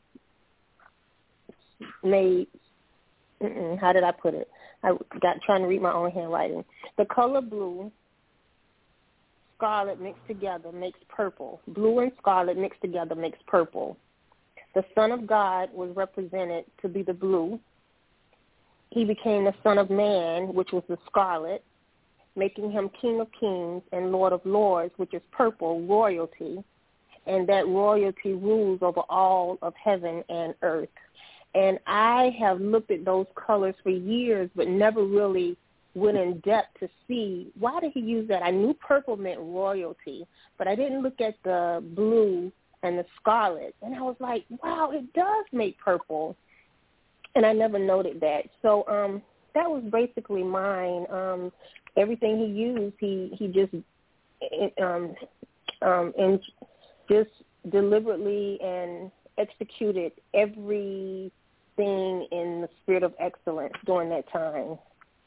made, how did I put it? I got trying to read my own handwriting. The color blue, scarlet mixed together makes purple. Blue and scarlet mixed together makes purple. The Son of God was represented to be the blue. He became the Son of Man, which was the scarlet, making him King of Kings and Lord of Lords, which is purple, royalty. And that royalty rules over all of heaven and earth. And I have looked at those colors for years, but never really went in depth to see, why did he use that? I knew purple meant royalty, but I didn't look at the blue and the scarlet. And I was like, wow, it does make purple. And I never noted that. So um, that was basically mine. Um, everything he used, he, he just um, um, and just deliberately and executed everything in the spirit of excellence during that time.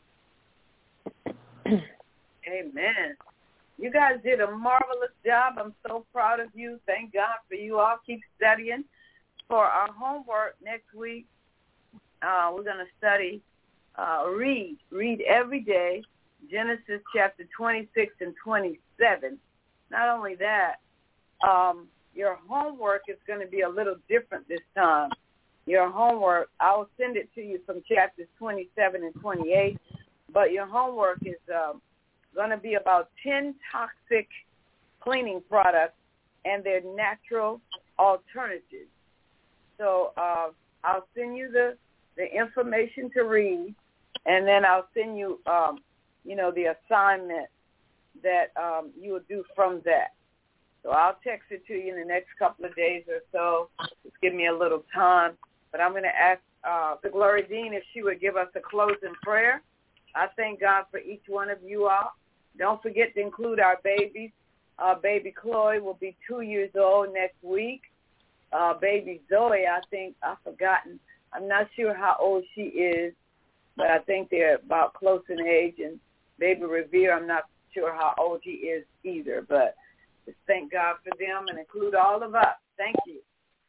Amen. You guys did a marvelous job. I'm so proud of you. Thank God for you all. Keep studying. For our homework next week, uh, we're going to study, uh, read, read every day, Genesis chapter twenty-six and twenty-seven. Not only that, um, your homework is going to be a little different this time. Your homework, I'll send it to you from chapters twenty-seven and twenty-eight, but your homework is uh, going to be about ten toxic cleaning products and their natural alternatives. So uh, I'll send you the, the information to read, and then I'll send you, um, you know, the assignment that um, you will do from that. So I'll text it to you in the next couple of days or so. Just give me a little time. But I'm going to ask uh, the Glory Dean if she would give us a closing prayer. I thank God for each one of you all. Don't forget to include our babies. Uh, baby Chloe will be two years old next week. Uh, baby Zoe, I think, I've forgotten. I'm not sure how old she is, but I think they're about close in age. And baby Revere, I'm not sure how old he is either. But just thank God for them and include all of us. Thank you.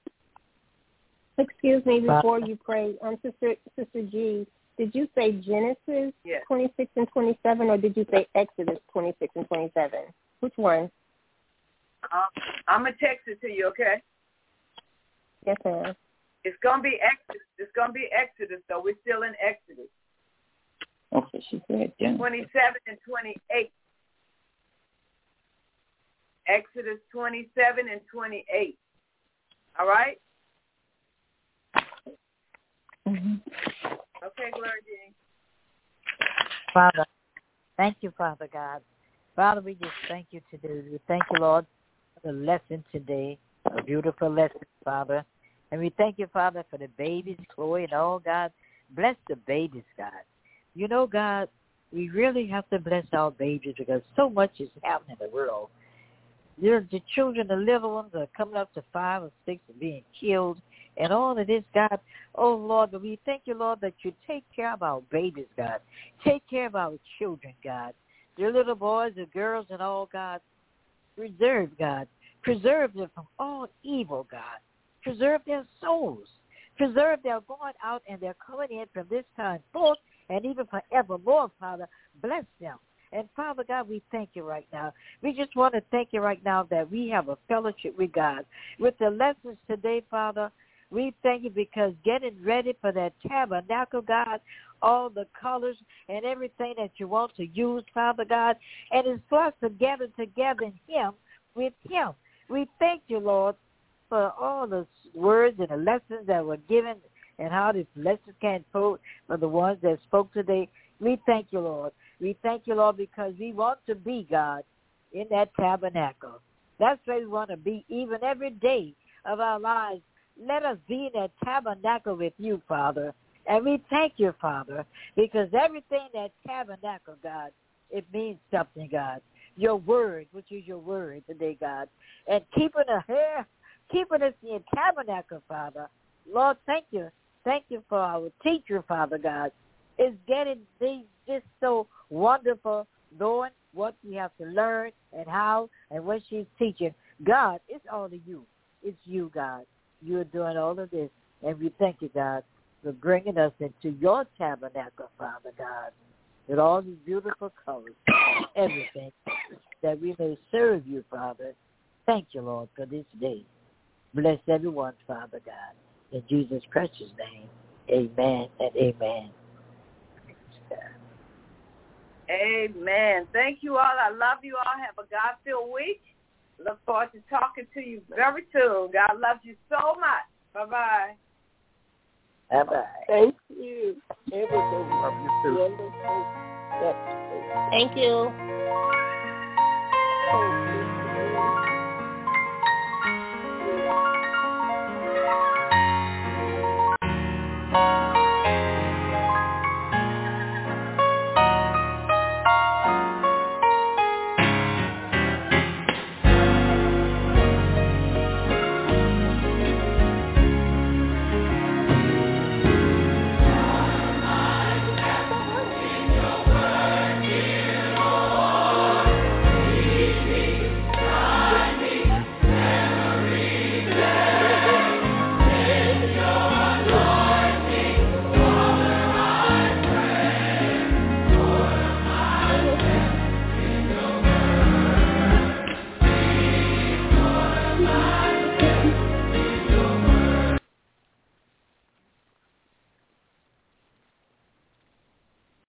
Excuse me, before you pray, um, Sister Sister G, did you say Genesis yes. twenty-six and twenty-seven, or did you say Exodus twenty-six and twenty-seven? Which one? Um, I'm going to text it to you, okay? Yes, ma'am. It's going to be Exodus. It's going to be Exodus, though. We're still in Exodus. Okay, she said Genesis. twenty-seven and twenty-eight. Exodus twenty-seven and twenty-eight. All right? Mm-hmm. Okay, Glory Dean. Father, thank you, Father God. Father, we just thank you today. We thank you, Lord, for the lesson today, a beautiful lesson, Father. And we thank you, Father, for the babies, Chloe and all, God. Bless the babies, God. You know, God, we really have to bless our babies because so much is happening in the world. You're, the children, the little ones are coming up to five or six and being killed and all of this, God. Oh, Lord, but we thank you, Lord, that you take care of our babies, God. Take care of our children, God. Their little boys and girls and all, God. Preserve, God. Preserve them from all evil, God. Preserve their souls. Preserve their going out and they're coming in from this time forth and even forevermore, Father. Bless them. And, Father God, we thank you right now. We just want to thank you right now that we have a fellowship with God. With the lessons today, Father, we thank you because getting ready for that tabernacle, God, all the colors and everything that you want to use, Father God, and it's for us to gather together in Him with Him. We thank you, Lord, for all the words and the lessons that were given and how these lessons can quote for the ones that spoke today. We thank you, Lord. We thank you, Lord, because we want to be, God, in that tabernacle. That's where we want to be even every day of our lives. Let us be in that tabernacle with you, Father. And we thank you, Father, because everything in that tabernacle, God, it means something, God. Your word, which is your word today, God. And keeping us here, keeping us in tabernacle, Father. Lord, thank you. Thank you for our teacher, Father God. It's getting these just so wonderful, knowing what we have to learn and how and what she's teaching. God, it's all of you. It's you, God. You're doing all of this. And we thank you, God, for bringing us into your tabernacle, Father God, with all these beautiful colors, everything, that we may serve you, Father. Thank you, Lord, for this day. Bless everyone, Father God. In Jesus' precious name, amen and amen. Amen. Thank you all. I love you all. Have a God-filled week. Look forward to talking to you very soon. God loves you so much. Bye-bye. Bye-bye. Thank you. It was a Love you too. wonderful episode. Thank you. Thank you.